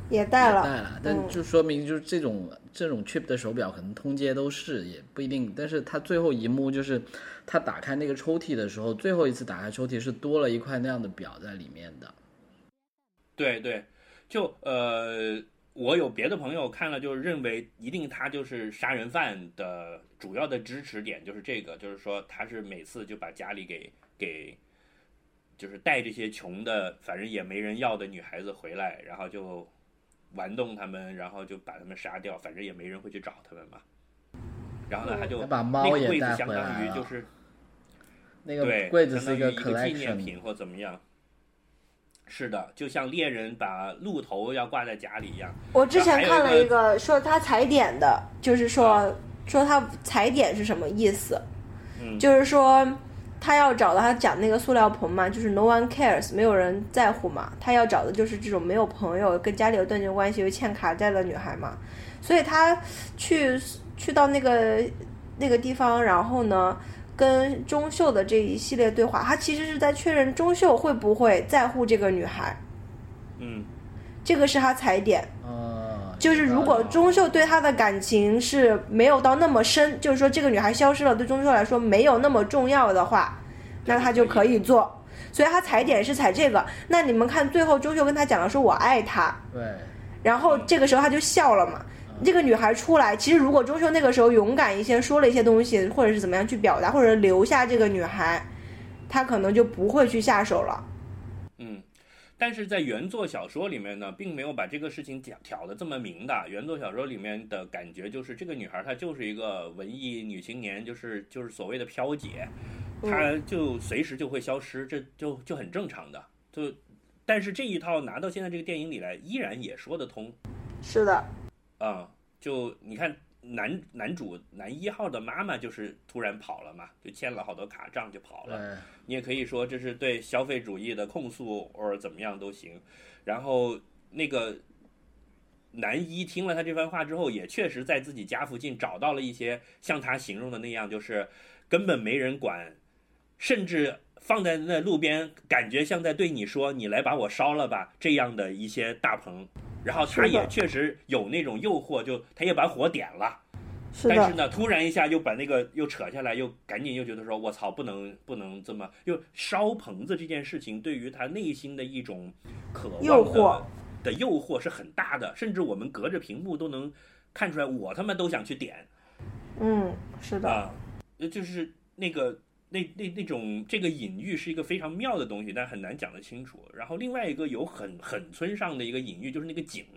也带了， 带了，但就说明就是这种Chip 的手表可能通街都是，也不一定。但是它最后一幕就是他打开那个抽屉的时候，最后一次打开抽屉是多了一块那样的表在里面的。 对对，就我有别的朋友看了，就认为一定他就是杀人犯的主要的支持点就是这个，就是说他是每次就把家里给就是带这些穷的，反正也没人要的女孩子回来，然后就玩弄他们，然后就把他们杀掉，反正也没人会去找他们嘛。然后呢，他就把猫也带回来了， 那个柜子相当于就是那个柜子是一个 collection 纪念品或怎么样。是的，就像猎人把鹿头要挂在家里一样。 我之前看了一个说他踩点的，就是说他踩点是什么意思？就是说他要找到他讲那个塑料棚嘛，就是 no one cares， 没有人在乎嘛。他要找的就是这种没有朋友、跟家里有断绝关系、又欠卡债的女孩嘛。所以他去到那个地方，然后呢，跟钟秀的这一系列对话，他其实是在确认钟秀会不会在乎这个女孩。这个是他踩点。就是如果钟秀对他的感情是没有到那么深，就是说这个女孩消失了，对钟秀来说没有那么重要的话，那他就可以做。所以他踩点是踩这个。那你们看最后钟秀跟他讲了说我爱他， 对， 然后这个时候他就笑了嘛。这个女孩出来，其实如果钟秀那个时候勇敢一些，说了一些东西，或者是怎么样去表达，或者留下这个女孩，他可能就不会去下手了。 但是在原作小说里面呢，并没有把这个事情挑得这么明的。原作小说里面的感觉就是这个女孩她就是一个文艺女青年，就是所谓的飘姐，她就随时就会消失，这就很正常的。但是这一套拿到现在这个电影里来，依然也说得通。 是的。 就你看男主男一号的妈妈就是突然跑了嘛，就欠了好多卡账就跑了。你也可以说这是对消费主义的控诉，或者怎么样都行。然后那个男一听了他这番话之后，也确实在自己家附近找到了一些像他形容的那样，就是根本没人管，甚至放在那路边，感觉像在对你说你来把我烧了吧这样的一些大棚。然后他也确实有那种诱惑，就他也把火点了，但是呢，突然一下又把那个又扯下来，又赶紧又觉得说，我操，不能这么，又烧棚子这件事情对于他内心的一种渴望的诱惑是很大的，甚至我们隔着屏幕都能看出来，我他妈都想去点。 是的就是那种这个隐喻是一个非常妙的东西，但很难讲得清楚。然后另外一个有很村上的一个隐喻，就是那个井，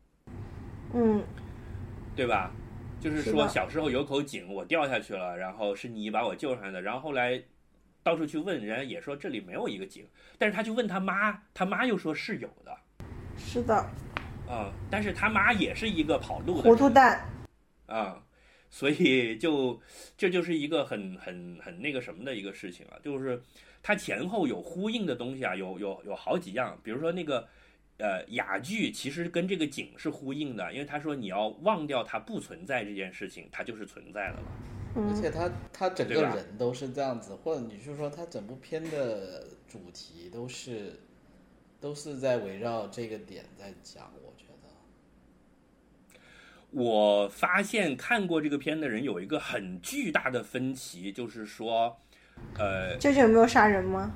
对吧？就是说小时候有口井，我掉下去了，然后是你把我救上来的，然后后来到处去问，人家也说这里没有一个井，但是他去问他妈，他妈又说是有的。 是的。 但是他妈也是一个跑路的糊涂蛋。 所以这就是一个很那个什么的一个事情啊，就是它前后有呼应的东西啊，有好几样，比如说那个雅剧其实跟这个景是呼应的，因为他说你要忘掉它不存在这件事情，它就是存在了嘛。 而且他整个人都是这样子，或者你是说他整部片的主题都是在围绕这个点在讲，我觉得。 我发现看过这个片的人有一个很巨大的分歧，就是说， 舅舅有没有杀人吗？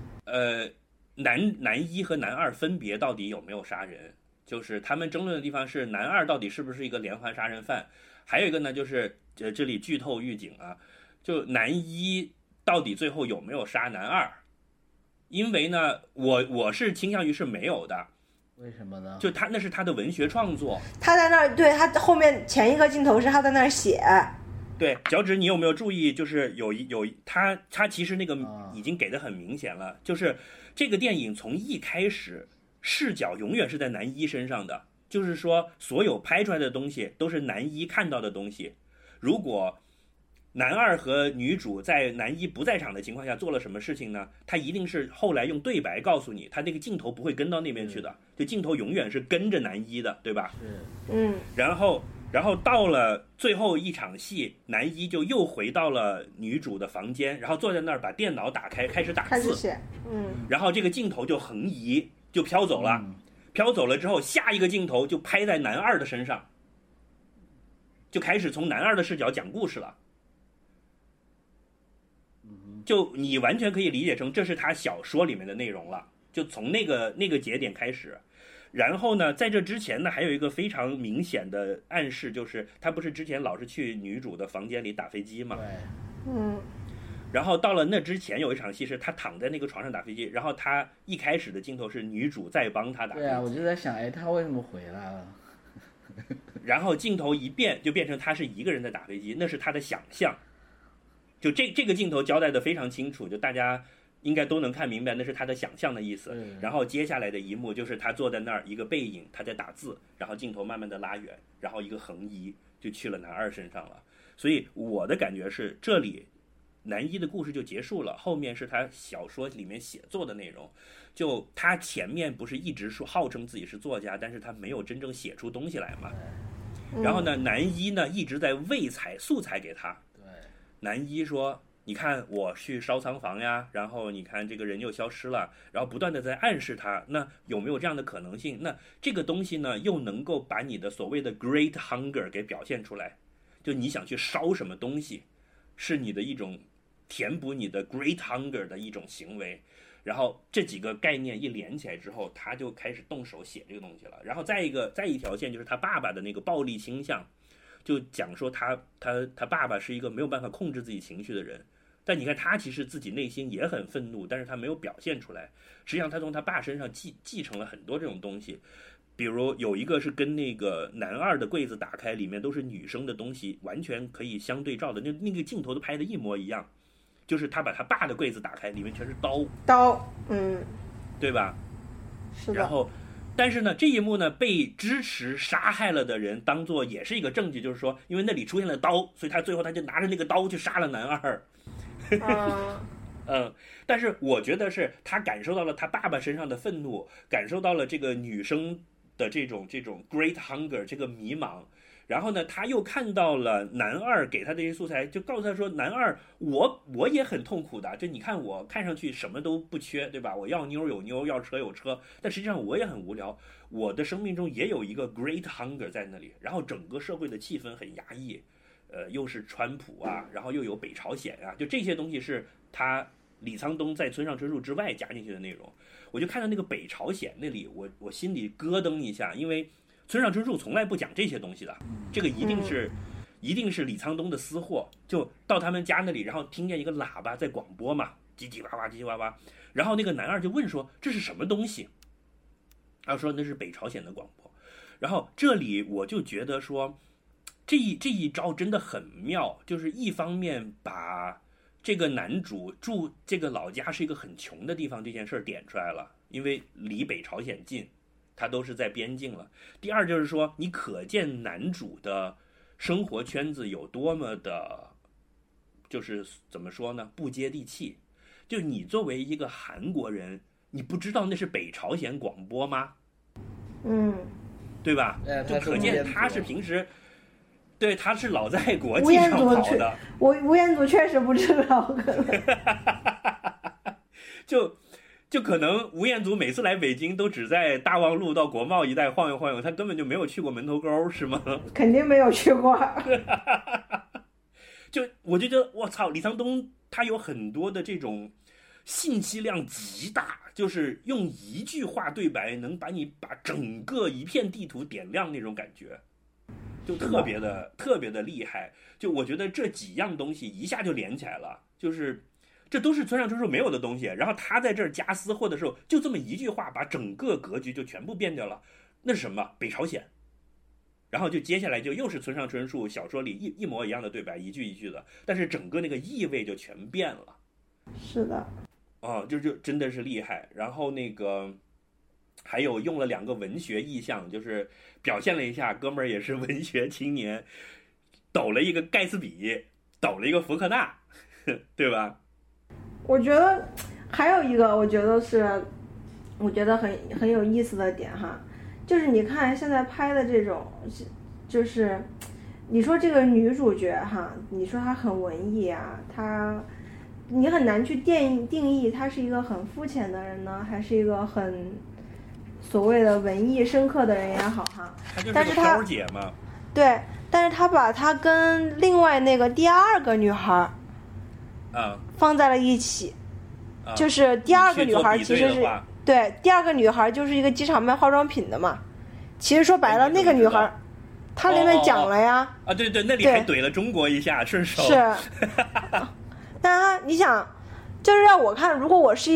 男一和男二分别到底有没有杀人？就是他们争论的地方是男二到底是不是一个连环杀人犯，还有一个呢，就是这里剧透预警啊，就男一到底最后有没有杀男二？因为呢，我是倾向于是没有的。 为什么呢？ 就那是他的文学创作， 他在那儿，对，他后面前一个镜头是他在那儿写。 对，脚趾，你有没有注意？就是有他其实那个已经给的很明显了，就是这个电影从一开始视角永远是在男一身上的，就是说所有拍出来的东西都是男一看到的东西。如果男二和女主在男一不在场的情况下做了什么事情呢？他一定是后来用对白告诉你，他那个镜头不会跟到那边去的，就镜头永远是跟着男一的，对吧？然后到了最后一场戏，男一就又回到了女主的房间，然后坐在那儿把电脑打开，开始打字， 写， 然后这个镜头就横移，就飘走了。 飘走了之后，下一个镜头就拍在男二的身上，就开始从男二的视角讲故事了。就你完全可以理解成这是他小说里面的内容了，就从那个节点开始。然后呢，在这之前呢，还有一个非常明显的暗示，就是他不是之前老是去女主的房间里打飞机吗？ 对， 然后到了那之前有一场戏是他躺在那个床上打飞机，然后他一开始的镜头是女主在帮他打飞机。 对啊，我就在想，哎，他为什么回来了？ 然后镜头一变，就变成他是一个人在打飞机，那是他的想象。就这个镜头交代的非常清楚，就大家应该都能看明白，那是他的想象的意思。然后接下来的一幕就是他坐在那儿，一个背影，他在打字，然后镜头慢慢的拉远，然后一个横移就去了男二身上了。所以我的感觉是，这里男一的故事就结束了，后面是他小说里面写作的内容。就他前面不是一直说号称自己是作家，但是他没有真正写出东西来嘛。然后呢，男一呢一直在喂素材给他。男一说，你看我去烧仓房呀，然后你看这个人又消失了，然后不断的在暗示他，那有没有这样的可能性？那这个东西呢，又能够把你的所谓的 great hunger 给表现出来，就你想去烧什么东西，是你的一种填补你的 great hunger 的一种行为。然后这几个概念一连起来之后，他就开始动手写这个东西了。然后再一条线就是他爸爸的那个暴力倾向。就讲说他爸爸是一个没有办法控制自己情绪的人，但你看他其实自己内心也很愤怒，但是他没有表现出来。实际上他从他爸身上继承了很多这种东西，比如有一个是跟那个男二的柜子打开，里面都是女生的东西，完全可以相对照的，那个镜头都拍的一模一样，就是他把他爸的柜子打开，里面全是刀，对吧？ 是的。 然后但是呢，这一幕呢被支持杀害了的人当做也是一个证据，就是说，因为那里出现了刀，所以他最后他就拿着那个刀去杀了男二。但是我觉得是他感受到了他爸爸身上的愤怒，感受到了这个女生的这种 great hunger 这个迷茫。然后呢，他又看到了男二给他这些素材，就告诉他说，男二我也很痛苦的，就你看我看上去什么都不缺，对吧？我要妞有妞，要车有车，但实际上我也很无聊，我的生命中也有一个 great hunger 在那里。然后整个社会的气氛很压抑，又是川普啊，然后又有北朝鲜啊，就这些东西是他李沧东在村上春树之外加进去的内容。我就看到那个北朝鲜那里，我心里咯噔一下，因为村上春树从来不讲这些东西的，这个一定是李沧东的私货。就到他们家那里，然后听见一个喇叭在广播嘛，叽叽哇哇叽叽哇哇，然后那个男二就问说这是什么东西，然后说那是北朝鲜的广播。然后这里我就觉得说这一招真的很妙，就是一方面把这个男主住这个老家是一个很穷的地方这件事点出来了，因为离北朝鲜近，他都是在边境了。第二就是说，你可见男主的生活圈子有多么的，就是怎么说呢，不接地气。就你作为一个韩国人，你不知道那是北朝鲜广播吗？对吧？就可见他是平时，对，他是老在国际上跑的。 吴彦祖确实不知道，可能就可能吴彦祖每次来北京都只在大望路到国贸一带晃悠晃悠，他根本就没有去过门头沟，是吗？ 肯定没有去过。 就我就觉得我操，李沧东他有很多的这种信息量极大，就是用一句话对白能把整个一片地图点亮那种感觉，就特别的厉害。就我觉得这几样东西一下就连起来了，就是这都是村上春树没有的东西，然后他在这儿加私货的时候，就这么一句话把整个格局就全部变掉了。那是什么？北朝鲜。然后就接下来就又是村上春树小说里一模一样的对白，一句一句的，但是整个那个意味就全变了。 是的。 就真的是厉害。然后那个还有用了2个文学意象，就是表现了一下哥们儿也是文学青年，抖了一个盖茨比，抖了一个福克纳，对吧？ 我觉得还有一个，我觉得很有意思的点哈，就是你看现在拍的这种，就是你说这个女主角哈，你说她很文艺啊，你很难去定义她是一个很肤浅的人呢，还是一个很所谓的文艺深刻的人也好哈， 她就是但是她个飘姐嘛。 对，但是他把她跟另外那个第二个女孩放在了一起，就是第二个女孩其实是对，第二个女孩就是一个机场卖化妆品的嘛。其实说白了，那个女孩，她里面讲了呀。 对对，那里还怼了中国一下，顺手。 是。但你想，就是让我看，如果我是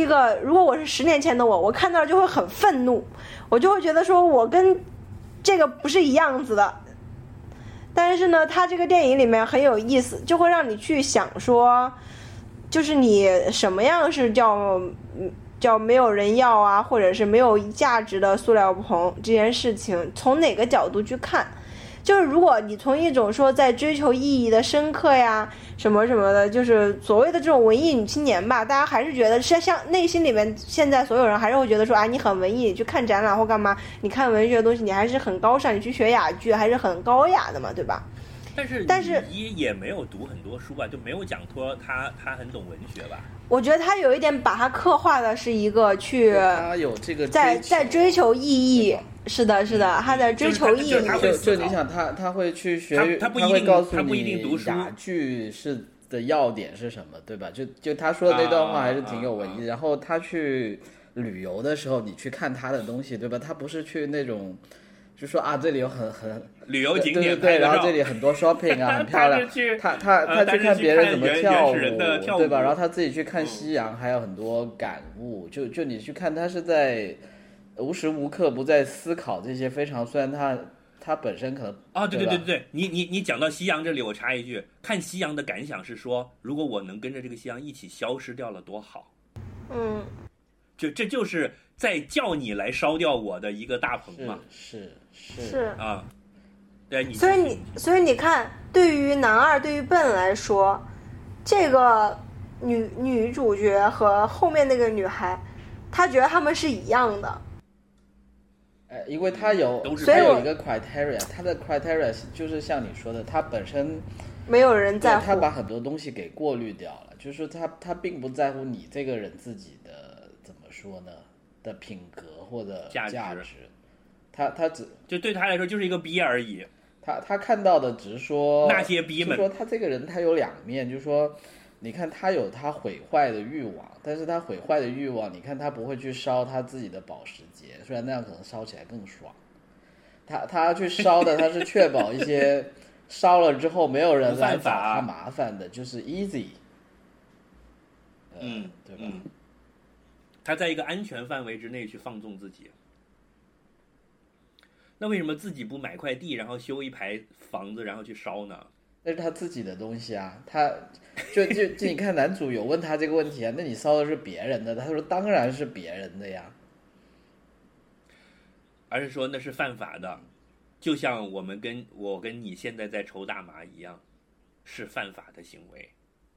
10年前的我看到了就会很愤怒，我就会觉得说我跟这个不是一样子的。但是呢，他这个电影里面很有意思，就会让你去想说，就是你什么样是叫没有人要啊，或者是没有价值的塑料棚这件事情，从哪个角度去看？就是如果你从一种说在追求意义的深刻呀，什么什么的，就是所谓的这种文艺女青年吧，大家还是觉得是像内心里面，现在所有人还是会觉得说啊，你很文艺，你去看展览或干嘛，你看文学的东西，你还是很高尚，你去学哑剧还是很高雅的嘛，对吧？ 但是也没有读很多书吧，就没有讲说他很懂文学吧。 我觉得他有一点把他刻画的是一个去他有这个在追求意义，是的，他在追求意义。 就你想他会去学，他会告诉你哑剧的要点是什么，对吧？就他说的那段话还是挺有文艺。然后他去旅游的时候，你去看他的东西，对吧？他不是去那种。就说啊，这里有很旅游景点， 对，然后这里很多 shopping 啊，很漂亮。他去看别人怎么跳舞，对吧？然后他自己去看夕阳，还有很多感悟。就你去看，他是在无时无刻不在思考这些非常，虽然他本身可能对，你讲到夕阳这里，我插一句，看夕阳的感想是说，如果我能跟着这个夕阳一起消失掉了，多好。这就是在叫你来烧掉我的一个大棚嘛。 是啊，对， 所以你看，对于男二对于笨来说，这个女主角和后面那个女孩，他觉得他们是一样的。 因为他有一个 criteria， 他的 criteria 就是像你说的，他本身没有人在乎， 他把很多东西给过滤掉了，就是他并不在乎你这个人自己的怎么说呢的品格或者价值。他只就对他来说就是一个逼而已。 他看到的只是说那些逼们， 就说他这个人他有两面，就是说你看他有他毁坏的欲望，但是他毁坏的欲望，你看他不会去烧他自己的保时捷，虽然那样可能烧起来更爽。他去烧的，他是确保一些烧了之后没有人来找他麻烦的，就是 easy。对吧？ 他在一个安全范围之内去放纵自己。那为什么自己不买块地，然后修一排房子，然后去烧呢？ 那是他自己的东西啊，他就你看男主有问他这个问题啊，那你烧的是别人的，他说当然是别人的呀， 而是说那是犯法的，就像我跟你现在在抽大麻一样，是犯法的行为。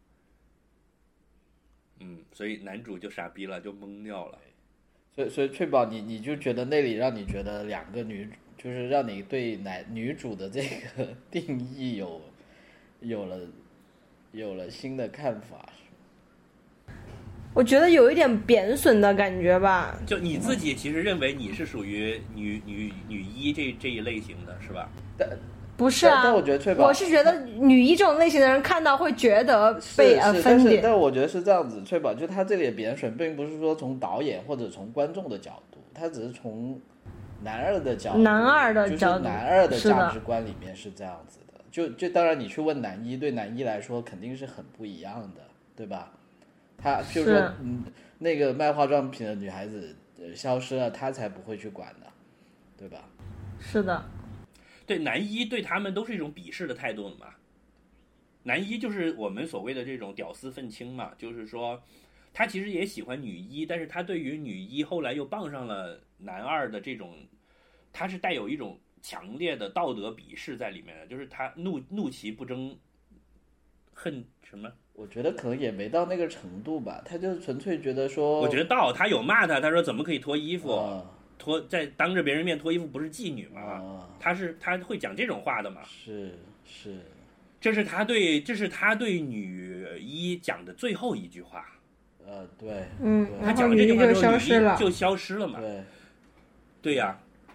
所以男主就傻逼了，就懵掉了。 所以翠宝，你就觉得那里让你觉得两个就是让你对女主的这个定义有了新的看法。 我觉得有一点贬损的感觉吧。 就你自己其实认为你是属于女一这一类型的是吧？ 不是啊， 但我觉得翠宝， 我是觉得女一这种类型的人看到会觉得被分裂。 但我觉得是这样子，翠宝就他这里的贬损，并不是说从导演或者从观众的角度，他只是从男二的角度，就是男二的价值观里面是这样子的。就当然你去问男一，对男一来说肯定是很不一样的，对吧？他就是说，那个卖化妆品的女孩子消失了，他才不会去管的，对吧？ 是的。 对，男一对他们都是一种鄙视的态度嘛。男一就是我们所谓的这种屌丝愤青嘛，就是说他其实也喜欢女一，但是他对于女一后来又傍上了男二的这种，他是带有一种强烈的道德鄙视在里面的，就是他怒其不争，恨什么？ 我觉得可能也没到那个程度吧，他就是纯粹觉得说， 我觉得他有骂他说怎么可以脱衣服。在当着别人面脱衣服不是妓女吗？他会讲这种话的嘛？ 是， 这是他对女一讲的最后一句话。 对， 他讲了这句话之后， 女一就消失了嘛。 对呀，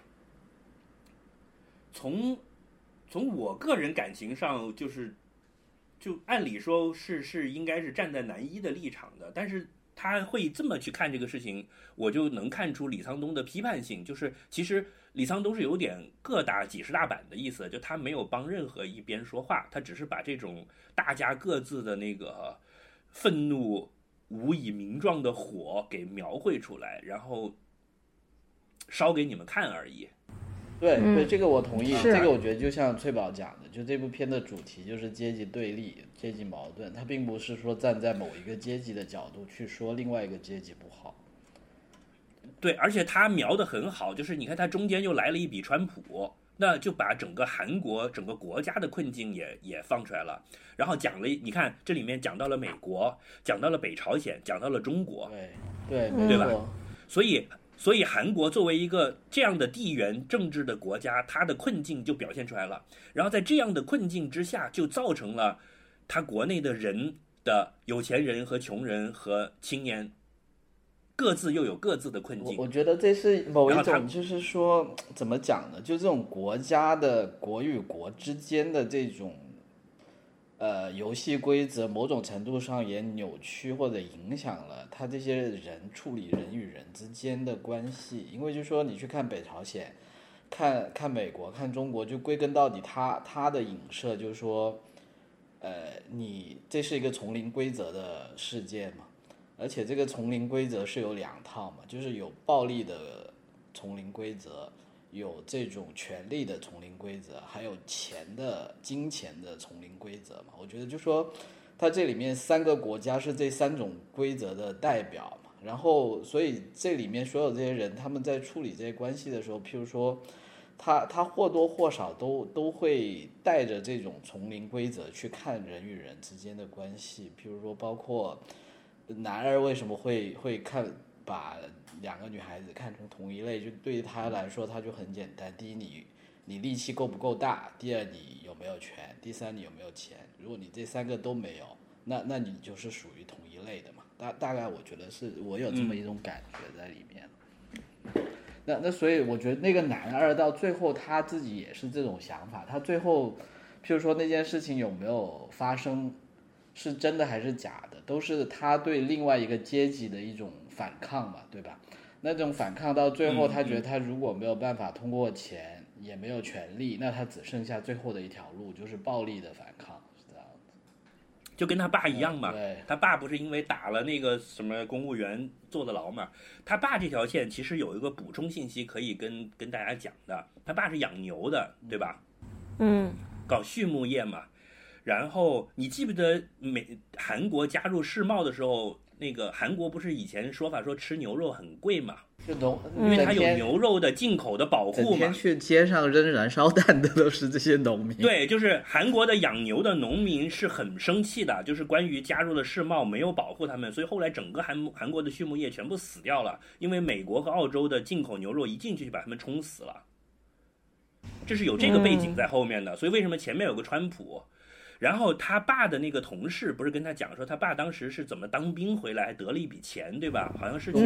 从我个人感情上，就按理说是应该是站在男一的立场的，但是他会这么去看这个事情，我就能看出李沧东的批判性，就是其实李沧东是有点各打几十大板的意思，就他没有帮任何一边说话，他只是把这种大家各自的那个愤怒无以名状的火给描绘出来，然后烧给你们看而已。 对对，这个我同意。 是这个我觉得就像翠宝讲的，就这部片的主题就是阶级对立、阶级矛盾，它并不是说站在某一个阶级的角度去说另外一个阶级不好。 对，而且他描得很好，就是你看他中间又来了一笔川普，那就把整个韩国整个国家的困境也放出来了，然后讲了，你看这里面讲到了美国，讲到了北朝鲜，讲到了中国， 对， 对吧没错。 所以韩国作为一个这样的地缘政治的国家，它的困境就表现出来了。然后在这样的困境之下，就造成了它国内的人的有钱人和穷人和青年各自又有各自的困境。 我觉得这是某一然后他种，就是说怎么讲呢？就这种国家的国与国之间的这种游戏规则，某种程度上也扭曲或者影响了他这些人处理人与人之间的关系。因为就说你去看北朝鲜，看美国，看中国，就归根到底它的影射就是说，你这是一个丛林规则的世界嘛。而且这个丛林规则是有两套嘛，就是有暴力的丛林规则，有这种权力的丛林规则，还有金钱的丛林规则嘛。我觉得就说它这里面3个国家是这3种规则的代表嘛。然后所以这里面所有这些人他们在处理这些关系的时候，譬如说他或多或少都会带着这种丛林规则去看人与人之间的关系。譬如说包括男二为什么会把2个女孩子看成同一类，就对于他来说他就很简单，第一你力气够不够大，第二你有没有权，第三你有没有钱。如果你这3个都没有，那你就是属于同一类的嘛。大概我觉得是我有这么一种感觉在里面。那所以我觉得那个男二到最后他自己也是这种想法，他最后譬如说那件事情有没有发生，是真的还是假的，都是他对另外一个阶级的一种反抗嘛，对吧？那种反抗到最后，他觉得他如果没有办法通过钱，也没有权利，那他只剩下最后的一条路，就是暴力的反抗，是这样子。 就跟他爸一样嘛， 对， 他爸不是因为打了那个什么公务员坐的牢嘛？他爸这条线其实有一个补充信息可以跟大家讲的，他爸是养牛的，对吧？搞畜牧业嘛。然后你记不得韩国加入世贸的时候，那个韩国不是以前说法说吃牛肉很贵嘛？因为它有牛肉的进口的保护嘛。 整天去街上扔燃烧弹的都是这些农民。 对，就是韩国的养牛的农民是很生气的，就是关于加入了世贸没有保护他们，所以后来整个韩国的畜牧业全部死掉了，因为美国和澳洲的进口牛肉一进去就把他们冲死了。这是有这个背景在后面的，所以为什么前面有个川普？然后他爸的那个同事不是跟他讲说，他爸当时是怎么当兵回来，还得了一笔钱，对吧？好像是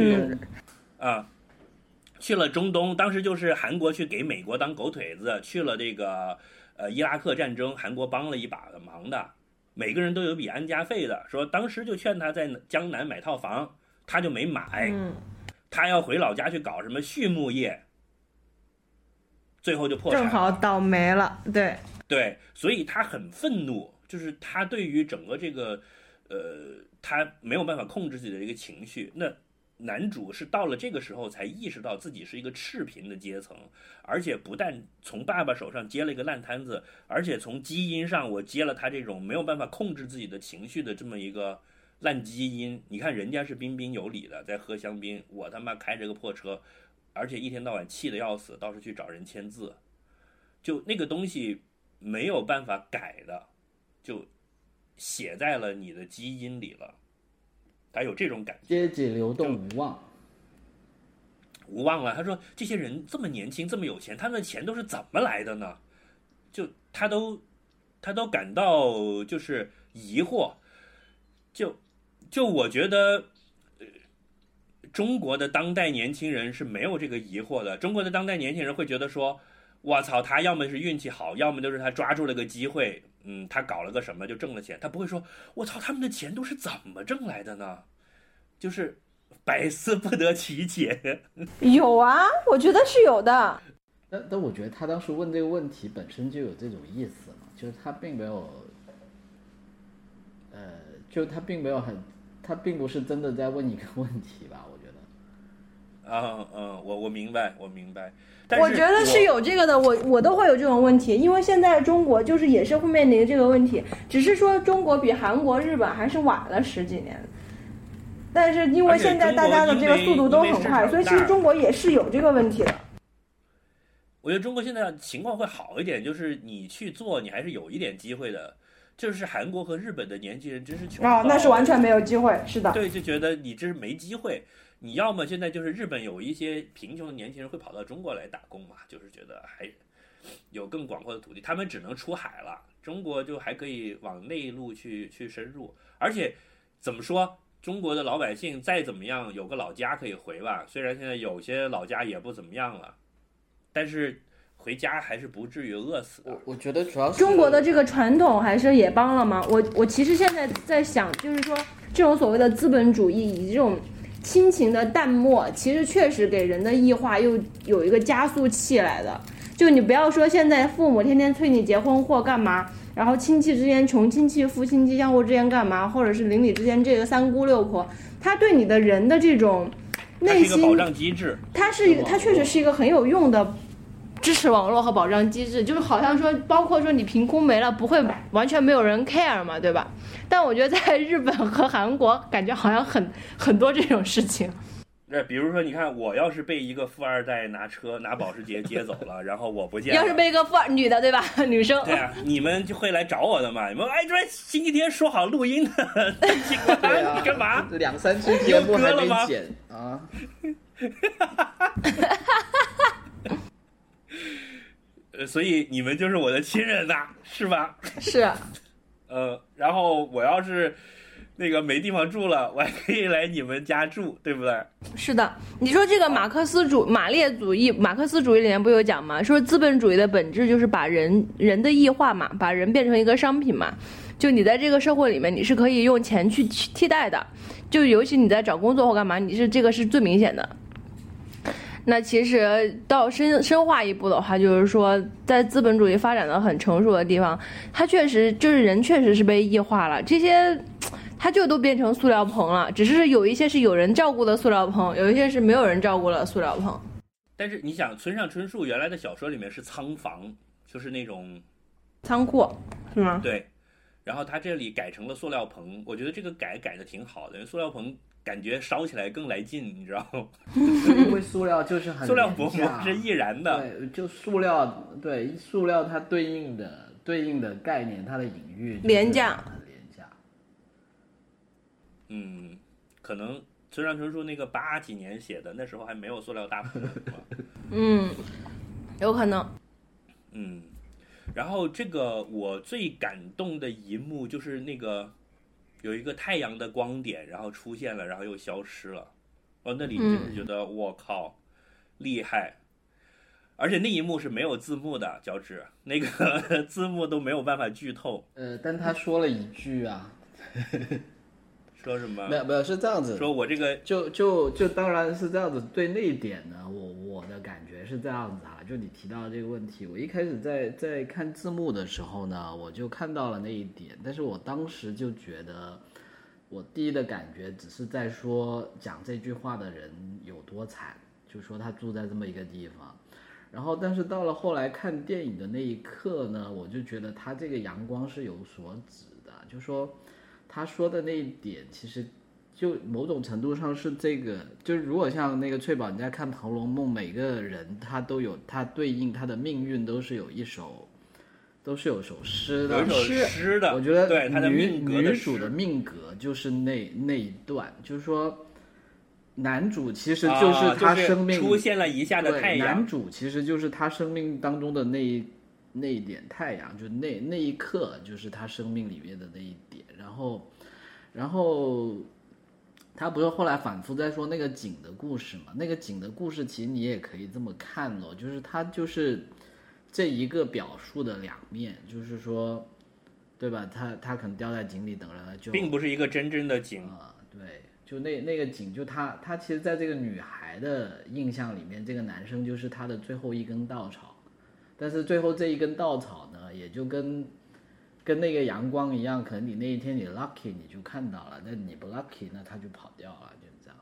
去了中东，当时就是韩国去给美国当狗腿子，去了这个伊拉克战争，韩国帮了一把的忙的，每个人都有笔安家费的。说当时就劝他在江南买套房，他就没买，他要回老家去搞什么畜牧业，最后就破产了， 正好倒霉了， 对，所以他很愤怒，就是他对于整个这个，他没有办法控制自己的一个情绪。那男主是到了这个时候才意识到自己是一个赤贫的阶层，而且不但从爸爸手上接了一个烂摊子，而且从基因上我接了他这种没有办法控制自己的情绪的这么一个烂基因。你看人家是彬彬有礼的在喝香槟，我他妈开着个破车，而且一天到晚气得要死，到处去找人签字，就那个东西没有办法改的，就写在了你的基因里了。他有这种感觉， 阶级流动无望， 无望了。他说这些人这么年轻，这么有钱，他们的钱都是怎么来的呢？就他都感到就是疑惑。就我觉得， 中国的当代年轻人是没有这个疑惑的。中国的当代年轻人会觉得说，我操，他要么是运气好，要么就是他抓住了个机会，他搞了个什么就挣了钱。他不会说，我操，他们的钱都是怎么挣来的呢？就是百思不得其解。 有啊，我觉得是有的。 但我觉得他当时问这个问题本身就有这种意思嘛，就是他并没有，就他并没有他并不是真的在问一个问题吧，我觉得。 我明白。但是我觉得是有这个的，我都会有这种问题，因为现在中国就是也是会面临这个问题，只是说中国比韩国、日本还是晚了10几年。但是因为现在大家的这个速度都很快，所以其实中国也是有这个问题的。 我觉得中国现在情况会好一点，就是你去做，你还是有一点机会的。就是韩国和日本的年轻人真是穷那是完全没有机会，是的。 对，就觉得你这是没机会。你要么现在就是日本有一些贫穷的年轻人会跑到中国来打工嘛，就是觉得还有更广阔的土地，他们只能出海了，中国就还可以往内陆去深入。而且怎么说，中国的老百姓再怎么样有个老家可以回吧，虽然现在有些老家也不怎么样了，但是回家还是不至于饿死的。 我觉得主要是中国的这个传统还是也帮了忙。我其实现在在想，就是说这种所谓的资本主义以及这种亲情的淡漠，其实确实给人的异化又有一个加速器来的。就你不要说现在父母天天催你结婚或干嘛，然后亲戚之间穷亲戚富亲戚相互之间干嘛，或者是邻里之间这个三姑六婆，他对你的人的这种内心， 它是一个保障机制， 它确实是一个很有用的支持网络和保障机制，就是好像说，包括说你凭空没了，不会完全没有人 care 嘛，对吧？但我觉得在日本和韩国，感觉好像很多这种事情。 对，比如说，你看，我要是被一个富二代拿保时捷接走了，然后我不见了， 要是被一个女的，对吧？女生， 对啊，你们就会来找我的嘛？你们这星期天说好录音的， 对啊， 你干嘛 ？2-3期节目还没剪啊？ 所以你们就是我的亲人呐，是吧？ 是。 然后我要是那个没地方住了，我还可以来你们家住，对不对？ 是的，你说这个马克思主义里面不有讲吗？说资本主义的本质就是把人的异化嘛，把人变成一个商品嘛。就你在这个社会里面，你是可以用钱去替代的，就尤其你在找工作或干嘛，这个是最明显的。那其实到深化一步的话，就是说在资本主义发展的很成熟的地方，它确实就是人确实是被异化了，这些它就都变成塑料棚了，只是有一些是有人照顾的塑料棚，有一些是没有人照顾的塑料棚。 但是你想，村上春树原来的小说里面是仓房，就是那种仓库，是吗？ 对，然后他这里改成了塑料棚，我觉得这个改的挺好的，因为塑料棚感觉烧起来更来劲，你知道吗？ 因为塑料就是很塑料薄膜是易燃的， 对，就塑料它对应的概念，它的隐喻廉价， 很廉价。 可能村上春树那个80几年写的，那时候还没有塑料大棚。 有可能。 然后这个我最感动的一幕就是那个有一个太阳的光点，然后出现了，然后又消失了。那里真是觉得我靠，厉害！而且那一幕是没有字幕的，脚趾那个字幕都没有办法剧透。 但他说了一句啊。 说什么？ 没有是这样子。 说我这个就当然是这样子。对那一点呢，我的感觉是这样子啊。就你提到这个问题，我一开始在看字幕的时候呢，我就看到了那一点，但是我当时就觉得，我第一的感觉只是在说讲这句话的人有多惨，就说他住在这么一个地方。然后，但是到了后来看电影的那一刻呢，我就觉得他这个阳光是有所指的，就说。他说的那一点，其实就某种程度上是这个，就是如果像那个翠宝，你在看《红楼梦》，每个人他都有他对应他的命运，都是有首诗的， 有一首诗的。 我觉得对他的命格女主的命格就是那一段，就是说，男主其实就是他生命、 出现了一下的太阳， 男主其实就是他生命当中的那一点太阳，就那一刻就是他生命里面的那一点。然后他不是后来反复在说那个井的故事嘛？那个井的故事其实你也可以这么看咯，就是他就是这一个表述的两面，就是说，对吧？他可能掉在井里等人了，就并不是一个真正的井啊、对，就那个井，就他其实在这个女孩的印象里面，这个男生就是他的最后一根稻草，但是最后这一根稻草呢，也就跟那个阳光一样，可能你那一天你 lucky 你就看到了，但你不 lucky 那他就跑掉了，就这样。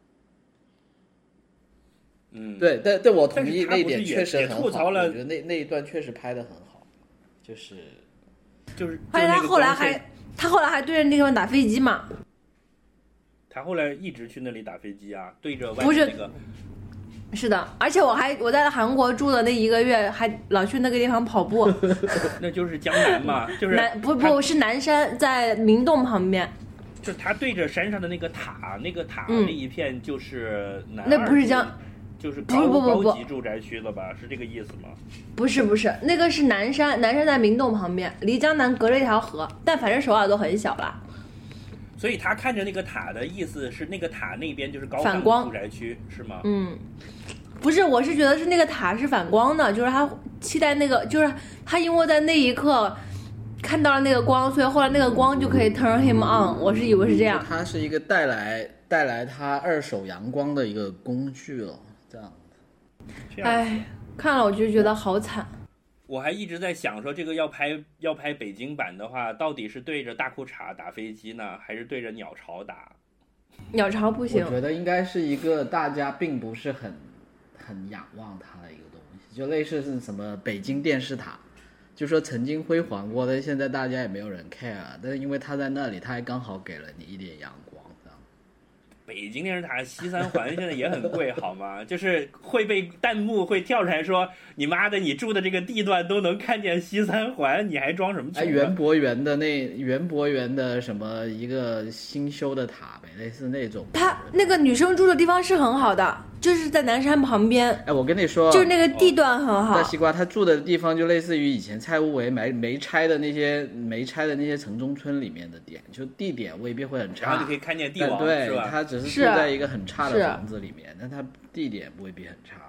对，但我同意那一点确实很好，我觉得那一段确实拍得很好，就是， 而且他后来还对着那个地方打飞机嘛。 他后来一直去那里打飞机啊，对着外面那个。 是的，而且我在韩国住的那1个月，还老去那个地方跑步。 那就是江南嘛，就是不是南山，在明洞旁边。 就他对着山上的那个塔，那个塔那一片就是南二， 那不是江， 就是不高级住宅区了吧？是这个意思吗？ 不是，那个是南山，南山在明洞旁边，离江南隔着一条河，但反正首尔都很小啦。 所以他看着那个塔的意思是，那个塔那边就是高反光住宅区，是吗？ 不是，我是觉得是那个塔是反光的，就是他期待那个，就是他因为在那一刻看到了那个光，所以后来那个光就可以 turn him on。我是以为是这样， 它是一个带来他二手阳光的一个工具哦，这样。 哎，看了我就觉得好惨。 我还一直在想说，这个要拍北京版的话，到底是对着大裤衩打飞机呢，还是对着鸟巢打？ 鸟巢不行， 我觉得应该是一个大家并不是很仰望它的一个东西，就类似是什么北京电视塔，就说曾经辉煌过，但现在大家也没有人 care， 但是因为它在那里，它还刚好给了你一点阳光，这样。 北京电视塔西三环现在也很贵，好吗？就是会被弹幕会跳出来说：“你妈的，你住的这个地段都能看见西三环，你还装什么穷？” 袁博园的什么一个新修的塔呗，类似那种。 他那个女生住的地方是很好的，就是在南山旁边。 哎，我跟你说， 就是那个地段很好。 大西瓜他住的地方就类似于以前蔡屋围没拆的那些城中村里面的点，就地点未必会很差， 然后就可以看见帝王， 对， 是吧？ 他只是住在一个很差的房子里面，但他地点未必很差。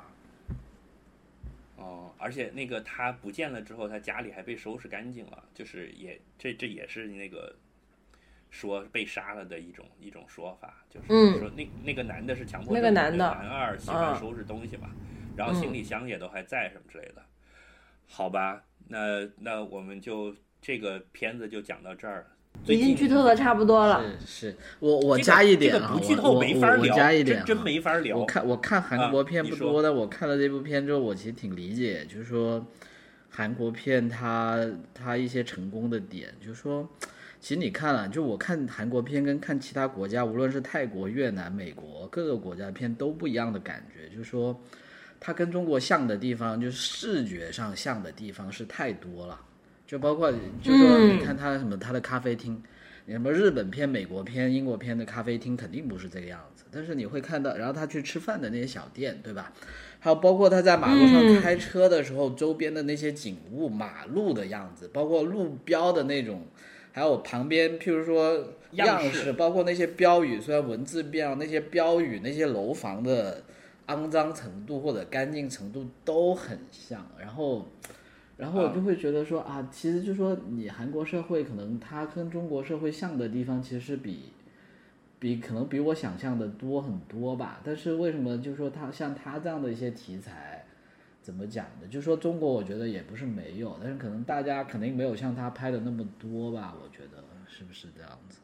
哦，而且那个他不见了之后，他家里还被收拾干净了，就是这也是那个说被杀了的一种说法，就是说那个男的是强迫症， 那个男二喜欢收拾东西嘛，然后行李箱也都还在什么之类的。好吧，那我们就这个片子就讲到这儿。 已经剧透的差不多了。 是我加一点啊， 不剧透没法聊， 我加一点， 真没法聊。 我看韩国片不多，但我看了这部片之后，我其实挺理解，就是说韩国片它一些成功的点，就是说，其实你看了，就我看韩国片跟看其他国家，无论是泰国、越南、美国各个国家片都不一样的感觉，就是说它跟中国像的地方，就是视觉上像的地方是太多了。就包括，就说你看他什么他的咖啡厅，你什么日本片、美国片、英国片的咖啡厅肯定不是这个样子，但是你会看到，然后他去吃饭的那些小店，对吧？还有包括他在马路上开车的时候，周边的那些景物、马路的样子，包括路标的那种，还有旁边，譬如说样式，包括那些标语，虽然文字变了，那些标语、那些楼房的肮脏程度或者干净程度都很像，然后我就会觉得说啊，其实就说你韩国社会可能它跟中国社会像的地方，其实可能比我想象的多很多吧。但是为什么就说像他这样的一些题材，怎么讲呢？就说中国我觉得也不是没有，但是可能大家肯定没有像他拍的那么多吧，我觉得是不是这样子？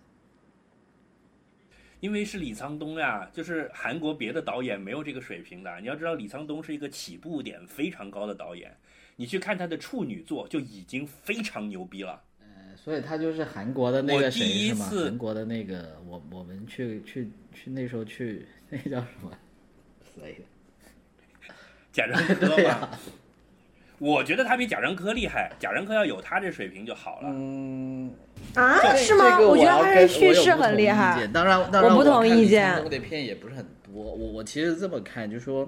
因为是李沧东呀，就是韩国别的导演没有这个水平的。你要知道，李沧东是一个起步点非常高的导演。你去看他的处女作就已经非常牛逼了， 所以他就是韩国的那个谁是吗？韩国的那个我们去那时候去那个叫什么谁？ 贾樟柯嘛。我觉得他比贾樟柯厉害，贾樟柯要有他这水平就好了。 是吗？我觉得他的叙事很厉害。 当然我不同意见。 我的片也不是很多，我其实这么看，就说，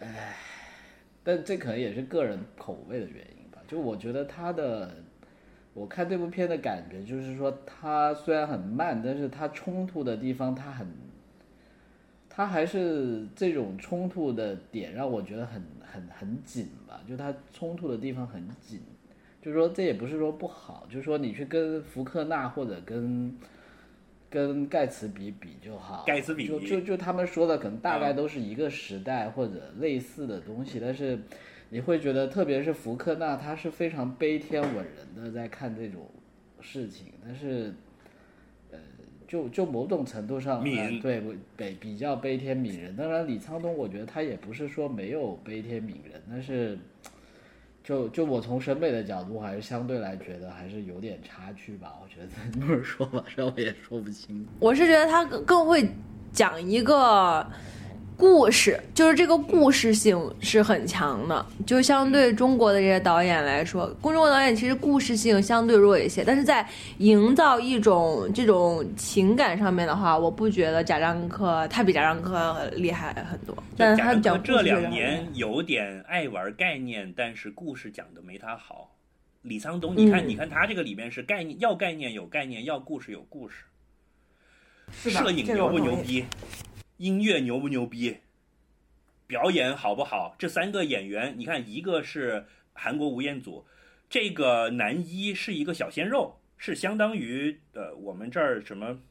但这可能也是个人口味的原因吧。就我觉得他的我看这部片的感觉就是说，它虽然很慢，但是它冲突的地方它还是这种冲突的点让我觉得很紧吧，就它冲突的地方很紧，就是说这也不是说不好，就是说你去跟福克纳或者跟盖茨比就好， 盖茨比就他们说的可能大概都是一个时代或者类似的东西，但是你会觉得特别是福克纳他是非常悲天悯人的在看这种事情，但是就某种程度上对比较悲天悯人。当然李沧东我觉得他也不是说没有悲天悯人，但是就我从审美的角度还是相对来觉得还是有点差距吧，我觉得这么说吧，这我也说不清。 我是觉得他更会讲一个故事，就是这个故事性是很强的，就相对中国的这些导演来说，中国导演其实故事性相对弱一些，但是在营造一种这种情感上面的话，我不觉得贾樟柯他比贾樟柯厉害很多。但是他讲这2年有点爱玩概念，但是故事讲的没他好。李沧东，你看他这个里面是概念，要概念有概念，要故事有故事。摄影牛不牛逼？音乐牛不牛逼？表演好不好？这3个演员，你看，一个是韩国吴彦祖，这个男一是一个小鲜肉，是相当于我们这儿什么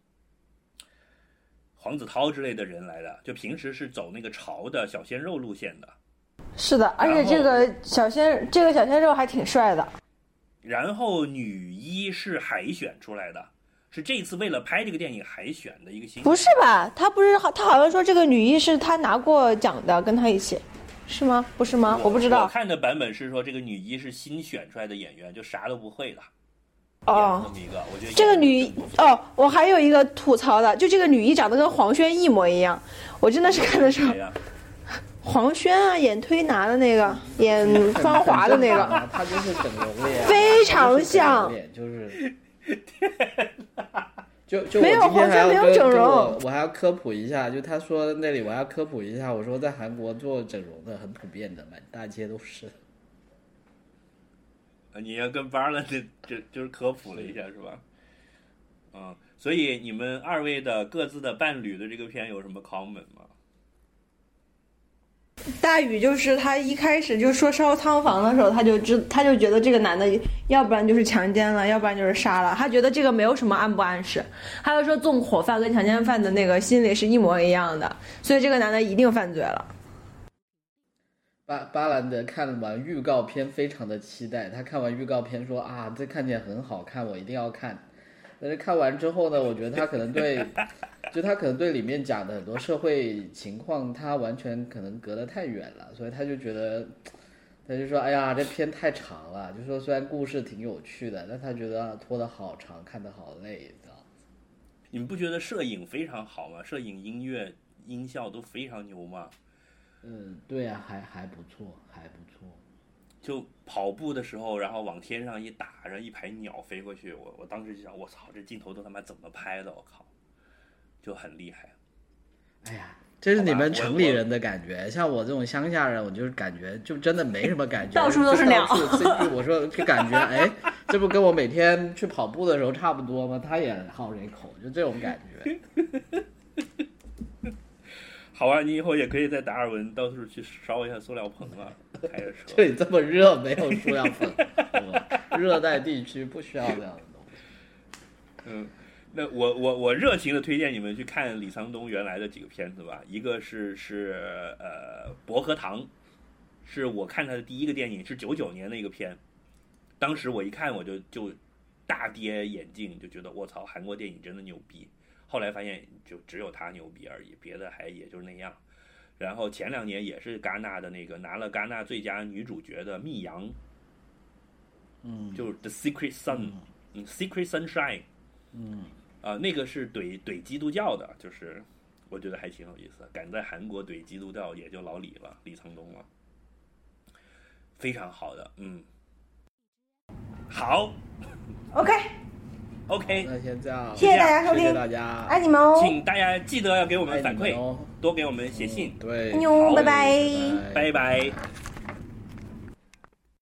黄子韬之类的人来的，就平时是走那个潮的小鲜肉路线的。 是的，而且这个小鲜肉还挺帅的。 然后女一是海选出来的。是这次为了拍这个电影海选的一个新。 不是吧？他好像说这个女一是他拿过奖的，跟他一起，是吗？不是吗？我不知道。 我看的版本是说这个女一是新选出来的演员，就啥都不会的。 哦， 这么一个，我觉得这个女我还有一个吐槽的，就这个女一长得跟黄轩一模一样，我真的是看的时候。黄轩啊，演推拿的那个，演芳华的那个， 他就是整容脸， 非常像， 就是就没有黄轩没有整容， 我还要科普一下，就他说那里我还要科普一下，我说在韩国做整容的很普遍的，满大街都是。 你要跟巴了，就是科普了一下是吧？所以你们2位的各自的伴侣的这个片有什么 comment 吗？ 大宇就是他一开始就说烧仓房的时候，他就觉得这个男的要不然就是强奸了，要不然就是杀了，他觉得这个没有什么暗不暗示，他就说纵火犯跟强奸犯的那个心理是一模一样的，所以这个男的一定犯罪了。 巴兰德看完预告片非常的期待，他看完预告片说啊，这看起来很好看，我一定要看。但是看完之后呢，我觉得他可能对里面讲的很多社会情况，他完全可能隔得太远了，所以他就觉得，他就说，哎呀，这片太长了。就说虽然故事挺有趣的，但他觉得拖得好长，看得好累，这样子。 你们不觉得摄影非常好吗？摄影、音乐、音效都非常牛吗？ 对啊，还不错，还不错。 就跑步的时候，然后往天上一打，然后一排鸟飞过去，我当时就想，我操，这镜头都他妈怎么拍的？我靠，就很厉害。 哎呀，这是你们城里人的感觉，像我这种乡下人，我就是感觉就真的没什么感觉， 到处都是鸟。 我说这感觉，哎，这不跟我每天去跑步的时候差不多吗？他也好这口，就这种感觉。 好啊，你以后也可以在达尔文到处去烧一下塑料棚啊，开着车。 这里这么热，没有塑料棚，热带地区不需要这样的东西。 那我热情的推荐你们去看李沧东原来的几个片子吧。一个是薄荷糖，是我看他的第一个电影，是99年的一个片。当时我一看我就大跌眼镜，就觉得我操，韩国电影真的牛逼。后来发现就只有他牛逼而已，别的还也就是那样。然后前2年也是戛纳的那个拿了戛纳最佳女主角的《密阳》，就是 The Secret Sun，Secret Sunshine，那个是怼基督教的，就是我觉得还挺有意思的。敢在韩国怼基督教，也就老李了，李沧东了，非常好的，好 ，OK， 那先这样， 谢谢大家收听， 谢谢大家， 爱你们哦！ 请大家记得要给我们反馈，多给我们写信， 对， 拜拜， 拜拜。